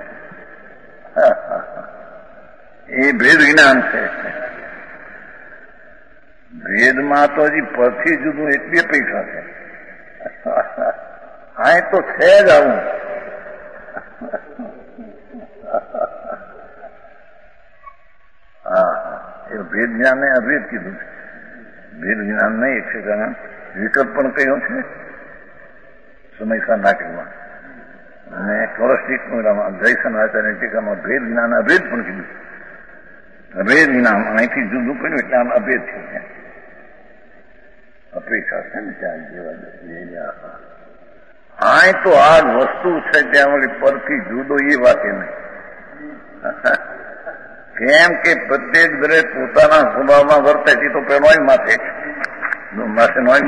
એ ભેદ જ્ઞાન છે. ભેદમાં તો હજી પરથી જુદું એક બે પૈસા છે. હા તો છે જ આવું. એ ભેદ જ્ઞાન ને અભેદ કીધું છે. ભેદ જ્ઞાન નહીં એક છે કારણ વિકલ્પ પણ કહ્યો છે સમયસા નાટકમાં અને ચોરસ્ટિકમાં જયસન આચાર્ય ટીકામાં ભેદ જ્ઞાન અભેદ પણ કીધું. અભેદ જ્ઞાન અહીંથી જુદું કર્યું એટલે આમ અભેદ છે. અપેક્ષા છે ને ત્યાં જેવા આ તો આ વસ્તુ છે ત્યાં વળી પરથી જુદો એ વાત નહીં. કેમ કે પ્રત્યેક દરેક પોતાના સ્વભાવમાં વર્તે છે તો પેલો માથે માથે નો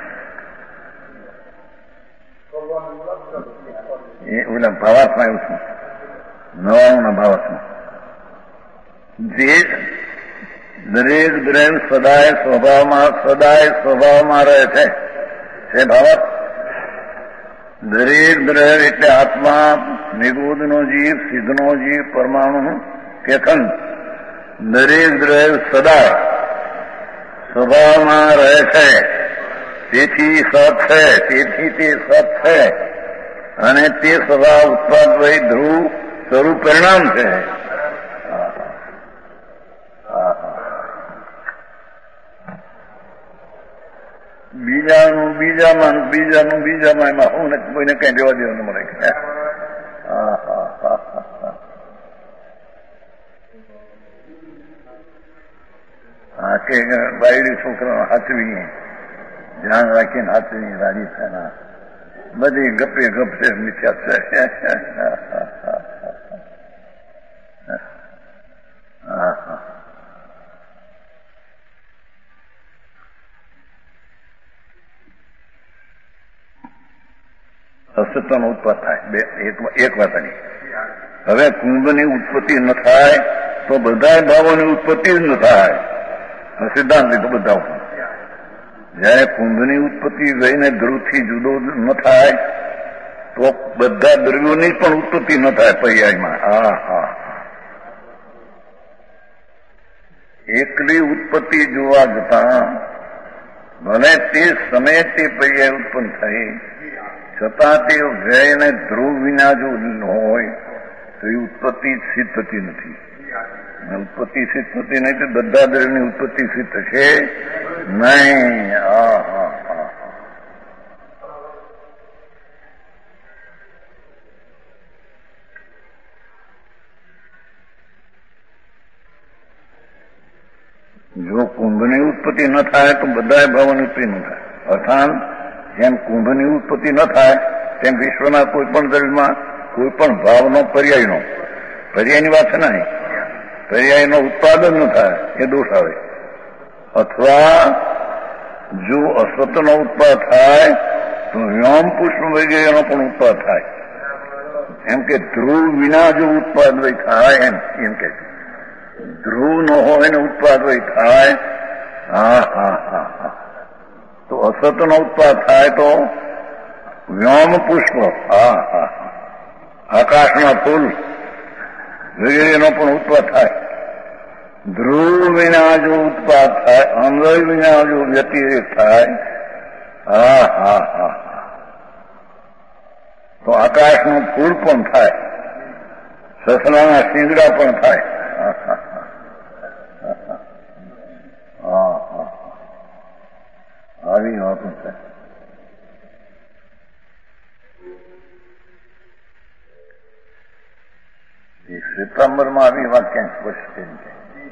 એ ઓલા ભાવાર્થમાં એવું છું નવાના ભાવાર્થમાં જે દરેક દરેક સદાય સ્વભાવમાં રહે છે ભાવાર્થ. દરેક દરેક એટલે આત્મા, નિગોદનો જીવ, સિદ્ધનો જીવ, પરમાણુ કે ખંડ દરેક દરેક સદાય સ્વભાવમાં રહે છે. તેથી સત છે, તેથી તે સત છે અને તે સ્વભાવ ઉત્પાદ વહી ધ્રુવ સ્વરૂપ પરિણામ છે. બીજામાં એમાં હું કોઈને કઈ દેવા દેવાનું મળે. હા કે બાયડી છોકરા હાચવી ધ્યાન રાખીને હાચવી રાજી થયા બધી ગપે ગપ છે મિથ્યા છે. અસત્યનો ઉત્પત્તિ થાય એક વાત નહીં. હવે કુંભની ઉત્પત્તિ ન થાય તો બધા ભાવોની ઉત્પત્તિ જ ન થાય. સિદ્ધાંત તો બધા જયારે કુંભની ઉત્પત્તિ ગઈને ધ્રુવથી જુદો ન થાય તો બધા દ્રવ્યોની પણ ઉત્પત્તિ ન થાય પર્યાયમાં. એકલી ઉત્પત્તિ જોવા જતા ભલે તે સમયે તે પર્યાય ઉત્પન્ન થઈ છતાં તે વ્યયને ધ્રુવ વિના જો હોય તો એ ઉત્પત્તિ સિદ્ધ થતી નથી. ઉત્પત્તિ સિદ્ધ થતી નહીં તો બધા દ્રવ્યની ઉત્પત્તિ સિદ્ધ થશે નહીં. જો કુંભની ઉત્પત્તિ ન થાય તો બધા ભાવોની ઉત્પત્તિ ન થાય. અર્થાત જેમ કુંભની ઉત્પત્તિ ન થાય તેમ વિશ્વના કોઈ પણ દ્રવ્યમાં કોઈ પણ ભાવનો પર્યાયની વાત છે નહીં. પર્યાયનો ઉત્પાદન ન થાય એ દોષ આવે. અથવા જો અસતનો ઉત્પાદ થાય તો વ્યોમ પુષ્પ વગેરેનો પણ ઉત્પાદ થાય. એમ કે ધ્રુવ વિના જો ઉત્પાદ થાય એમ કે ધ્રુવ ન હોય ને ઉત્પાદ થાય. તો અસતનો ઉત્પાદ થાય તો વ્યોમ પુષ્પ આકાશમાં ફૂલ વગેરેનો પણ ઉત્પાદ થાય. ધ્રુવ વિના જો ઉત્પાદ થાય, અન્વય વિના જો વ્યતિરેક થાય તો આકાશનું ફૂલ પણ થાય, સસલાના શીંગડા પણ થાય. આવી વાતો છે. શ્વેતાંબરમાં આવી વાત ક્યાંક સ્પષ્ટ છે.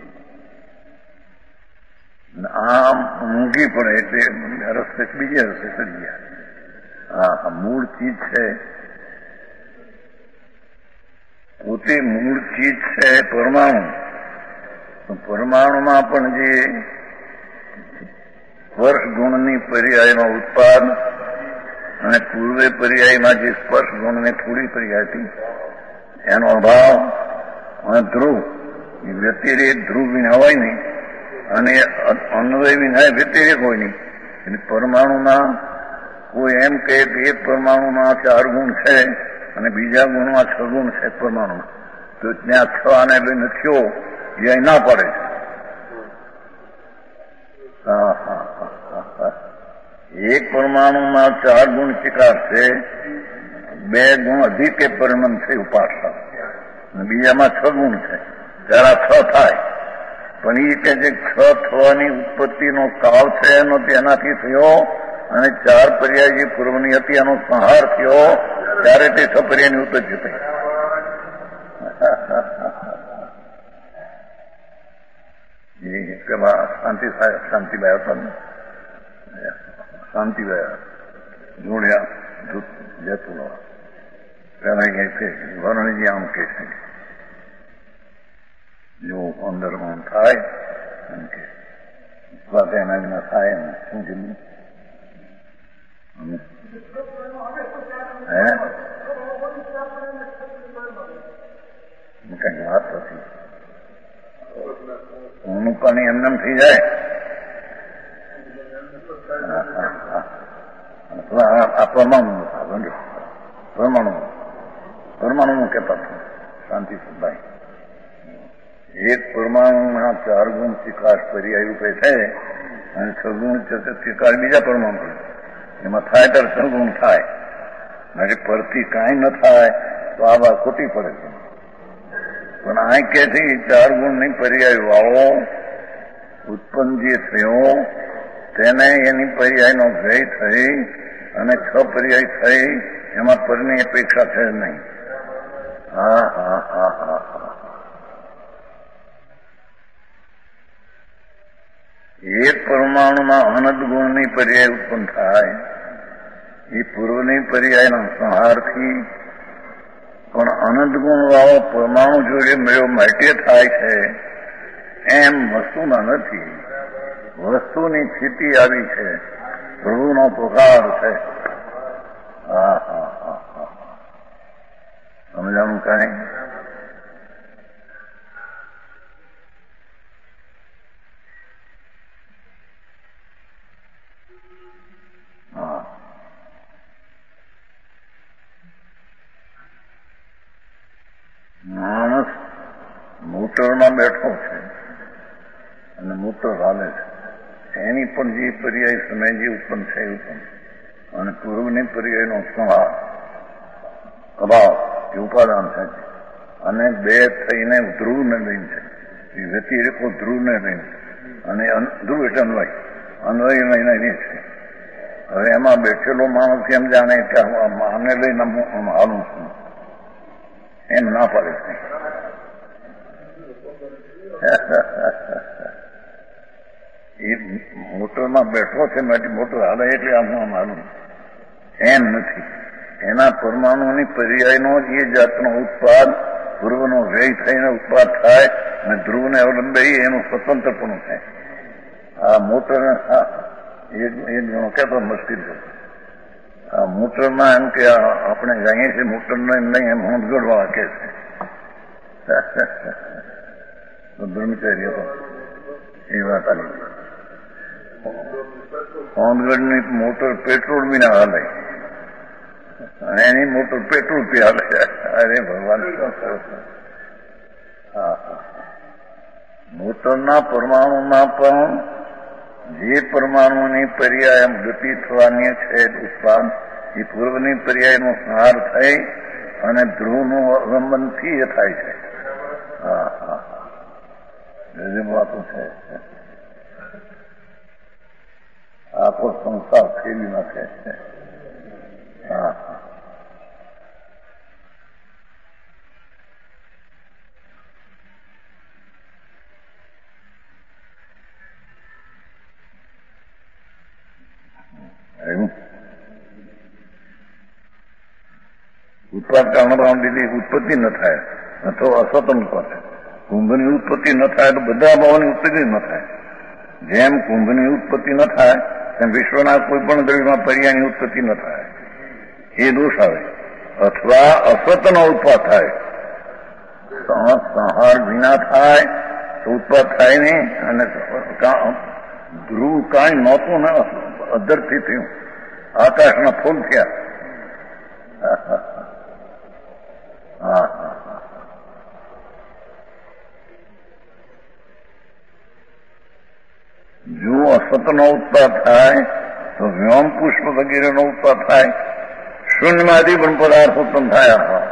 આમ ઊંઘી પડે એટલે રસ્તે બીજે રસ્તે ચડી ગયા. મૂળ ચીજ છે પોતે મૂળ ચીજ છે પરમાણુ. પરમાણુમાં પણ જે સ્પર્શ ગુણની પર્યાયનો ઉત્પાદ અને પૂર્વે પર્યાયમાં જે સ્પર્શ ગુણની થોડી પર્યાય હતી એનો અભાવ અને ધ્રુવ વ્યતિરેક ધ્રુવ વિના હોય નહીં અને અન્વય વિના વ્યતિરેક હોય નહીં. એટલે પરમાણુમાં કોઈ એમ કહે કે એક પરમાણુમાં 4 ગુણ છે અને બીજા ગુણમાં 6 ગુણ છે પરમાણુમાં, તો ત્યાં 6 આને લઈને થયો એ ના પડે. એક પરમાણુમાં 4 ગુણ ચિકાર છે, 2 ગુણ અધિક પરિણામ છે ઉપાસના, બીજામાં 6 ગુણ છે, ત્યારે 6 થાય. પણ એ કે જે 6 થવાની ઉત્પત્તિનો કાળ છે એનો તેનાથી થયો અને 4 પર્યાય જે પૂર્વની હતી એનો સંહાર થયો ત્યારે તે 6 પર્યાયની ઉત્પત્તિ થઈ. શાંતિભાઈ હતા ને, શાંતિભાઈ જોડ્યા જતું પેલા કહે છે વરણજી આમ કે છે જો અંદર મન થાય એમ કે વાત એના વિના થાય ને શું કીધું કઈ વાત નથી. ઊનું પાણી એમને થઈ જાય આ પરમાણુ પરમાણુ કહેતા શાંતિ ભાઈ. એક પરમાણુના 4 ગુણ ચિકાશ પર્યાય રૂપે છે અને 6 ગુણ ચિકાશ બીજા પરમાણુ એમાં થાય ત્યારે 6 ગુણ થાય. અને પરથી કાંઈ ન થાય તો આ વાત ખોટી પડે છે. પણ આ કે છે 4 ગુણની પર્યાય વાળો ઉત્પન્ન જે થયો તેને એની પર્યાયનો વ્યય થઈ અને 6 પર્યાય થઈ એમાં પરની અપેક્ષા છે નહીં. એક પરમાણુમાં અનંત ગુણની પર્યાય ઉત્પન્ન થાય એ પૂર્વની પર્યાયના સંહારથી, પણ અનંત ગુણ વાળો પરમાણુ જોડે મેળો માટે થાય છે એમ વસ્તુમાં નથી. વસ્તુની સ્થિતિ આવી છે, પ્રભુનો પ્રકાર છે. સમજાણું કાંઈ? માણસ મોટરમાં બેઠો છે અને મોટર હાલે છે, એની પણ જે પર્યાય સમય જે ઉત્પન્ન છે ઉત્પન્ન અને પૂર્વની પર્યાયનો સંહાર અભાવ એ ઉપાદાન થાય છે. અને 2 થઈને ધ્રુવને લઈને છે, એ વ્યતિરેકો ધ્રુવને લઈને અને ધ્રુવ એટલે અન્વય લઈને એ છે. હવે એમાં બેઠેલો માણસ એમ જાણે કે આને લઈને હાલું છું એમ ના પાડે છે. એ મોટરમાં બેઠો છે મોટર હાલે એટલે આમ હાલું એમ નથી. એના પરમાણુની પર્યાયનો જ એ જાતનો ઉત્પાદ પૂર્વનો વ્યય થઈને ઉત્પાદ થાય અને ધ્રુવને અવલંબે એનું સ્વતંત્રપણું થાય. આ મોટર એ ગણો કહેતો મુશ્કેલ છે. આ મોટરમાં એમ કે આપણે જાણીએ છીએ મોટરનો એમ નહીં, એમ હોંદગઢવાળા કે છે બ્રહ્મચારી હતો એ વાત આવી. હોંદગઢની મોટર પેટ્રોલ વિના હાલે અને એની મોટર પેટ્રોલ પી હાલે. અરે ભગવાન, મોટરના પરમાણુમાં પણ જે પરમાણુની પર્યાય ગતિ થવાની છે ઉત્પાદ એ પૂર્વની પર્યાયનો સંહાર થઈ અને ધ્રુવનું અવલંબનથી એ થાય છે. વાતો છે. આખો સંસાર ફેરી નાખે છે. ઉત્પાદ કારણ લીધી ઉત્પત્તિ ન થાય. તો અસતનું ઉત્પન્ન થાય. કુંભની ઉત્પત્તિ ન થાય તો બધા ભાવોની ઉત્પત્તિ ન થાય. જેમ કુંભની ઉત્પત્તિ ન થાય તેમ વિશ્વના કોઈ પણ દ્રવ્યમાં પર્યાયની ઉત્પત્તિ ન થાય. એ દોષ આવે. અથવા અસતનો ઉત્પાદ થાય. સંહાર વિના થાય તો ઉત્પાદ થાય નહીં. અને ધ્રુવ કાંઈ નહોતું ને અધરથી થયું. આકાશના ફૂલ થયા. જો અસતનો ઉત્પાદ થાય તો વ્યોમ પુષ્પ વગેરેનો ઉત્પાદ થાય. શૂન્યમાંથી પણ પદાર્થ ઉત્પન્ન થયા.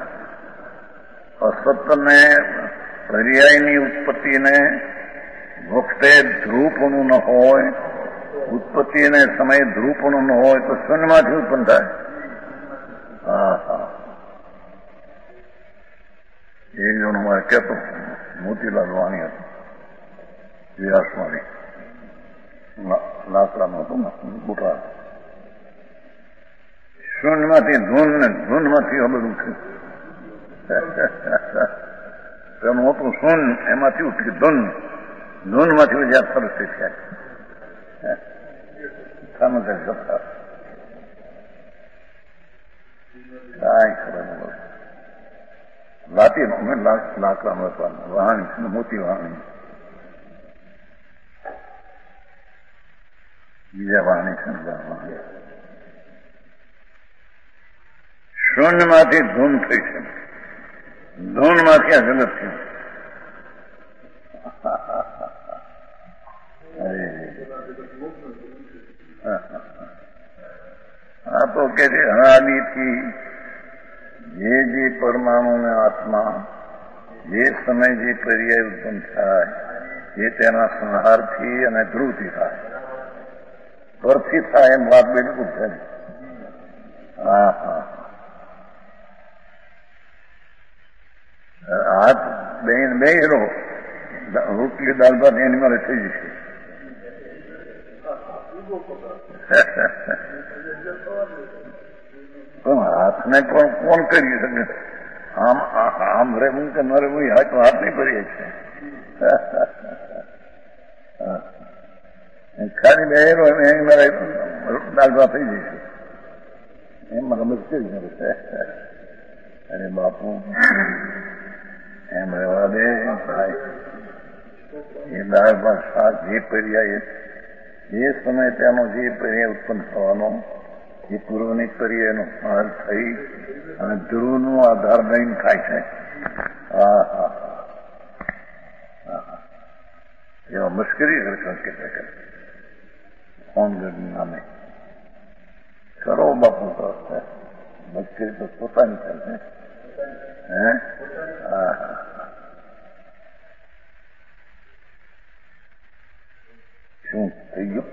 અસતને પર્યાયની ઉત્પત્તિને વખતે ધ્રુવપણું ન હોય, ઉત્પત્તિને સમયે ધ્રુવપણું ન હોય તો શૂન્યમાંથી ઉત્પન્ન થાય. એક જણ મારે કહેતો મોતીલાલ વાણી હતો, વ્યાસવાણી લાકડાનો હતો ને બુટા. શૂન્યમાંથી ધૂન ને ધૂનમાંથી આ બધું થયું. તેનું મોટું શૂન એમાંથી ઉઠી ધૂન, ધૂનમાંથી જ્યાં સરસ થયા. સમજ જતા કાંઈ ખબર લાતીનો મેં લાકડાનો વાહણી મોટી વાહણી, બીજા વાહણી છે વાહણી. શૂન્યમાંથી ધૂન થઈ છે, ધૂનમાંથી આ જગત થયું. આ તો કે છે અનાદિથી જે પરમાણુ ને આત્મા જે સમય જે પર્યાય ઉત્પન્ન થાય એ તેના સંહારથી અને ધ્રુવથી થાય. પરથી થાય એમ વાત બિલકુલ છે. હાથ બે રોટલી દાળ ભાત એની મારે થઈ જશે. હાથને પણ કોણ કરી શકે? આમ રહેવું કે ન રહેવું હાથ નહીં કરીએ છે. ખાલી બેરો એની મારે દાળ ભાત થઈ જશે. એમાં રમત કેવી મળે? અરે બાપુ એમ રહેવા દે ભાઈ. એ દાળ ભાત શાક જે પર્યાય એ સમય તેનો જે પર્યાય ઉત્પન્ન થવાનો એ પૂર્વની પર્યાયનો હાર થઈ અને ધ્રુવનો આધાર લઈને થાય છે. એવા મશ્કરી કરશો કે ફોનગઢ નામે કરો બાપુ તો મશ્કરી તો પોતાની છે. શું થઈ ગયું?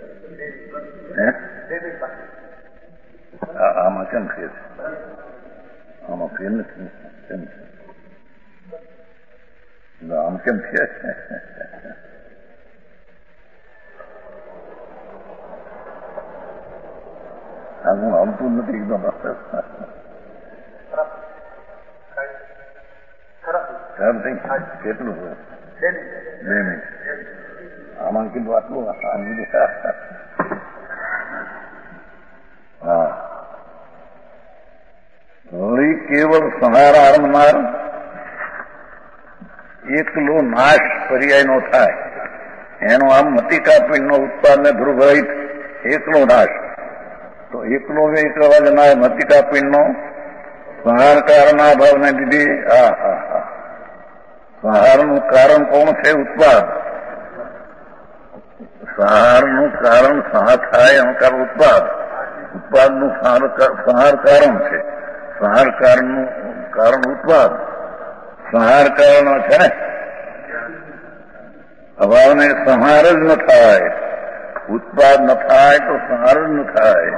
આમાં કેમ ફેર છે? આમાં ફેર નથી. કેમ છે આમ કેમ ફેર છે? હું આવતું નથી એકદમ. કેટલું છે? 2 મિનિટ. આમાં કીધું આટલું કેવળ સંહાર આરંભનાર એકલો નાશ પર્યાય નો થાય એનો આમ મતિકા પિંડનો ઉત્પાદન ધ્રુવરહિત એકલો નાશ. તો એકલો એકવા જનાર મતિકા પિંડનો સંહારકારના ભાવને લીધે સંહારનું કારણ કોણ છે? ઉત્પાદ. સંહારનું કારણ સંહાર થાય અહંકાર ઉત્પાદ. ઉત્પાદનું સંહાર કારણ છે. સંહાર કારણનું કારણ ઉત્પાદ. સંહાર કારણો છે ને અભાવને સંહાર જ ન થાય. ઉત્પાદ ન થાય તો સંહાર જ ન થાય.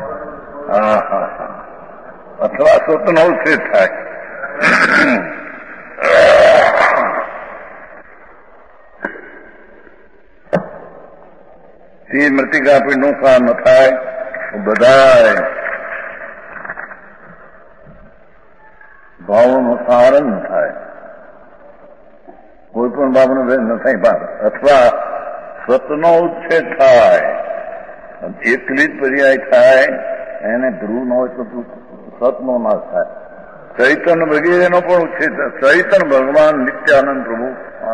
અથવા સ્વતનો ઉચ્છેદ થાય. તે મૃતિકા પિંડનું કામ ન થાય. બધા ભાવોનો સાર ન થાય, કોઈ પણ બાબનો ભેદ ન થાય, અથવા સતનો ઉચ્છેદ થાય, એકલી જ પર્યાય થાય, એને ધ્રુવ ન હોય તો સતનો નાશ થાય. ચૈતન્ય વગેરેનો પણ ઉચ્છેદ થાય. ચૈતન્ય ભગવાન નિત્યાનંદ પ્રભુ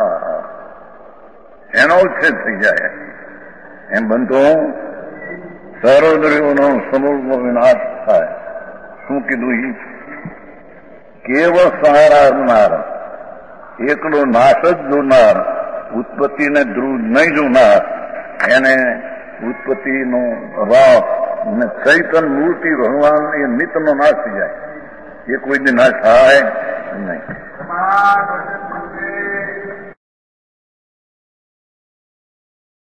એનો ઉચ્છેદ થઈ જાય. એમ બનતો સર્વદ્રવ્યોનો સમૂળનો વિનાશ થાય. શું કીધું? કેવળ સહાર આપનાર, એકડો નાશ જ જોનાર, ઉત્પત્તિને ધ્રુવ નહીં જોનાર, એને ઉત્પત્તિનો રાહ ને ચૈતન્ય મૂર્તિ ભગવાન એ નિત્યનો નાશ થઈ જાય. એ કોઈ દી નાશ થાય નહીં.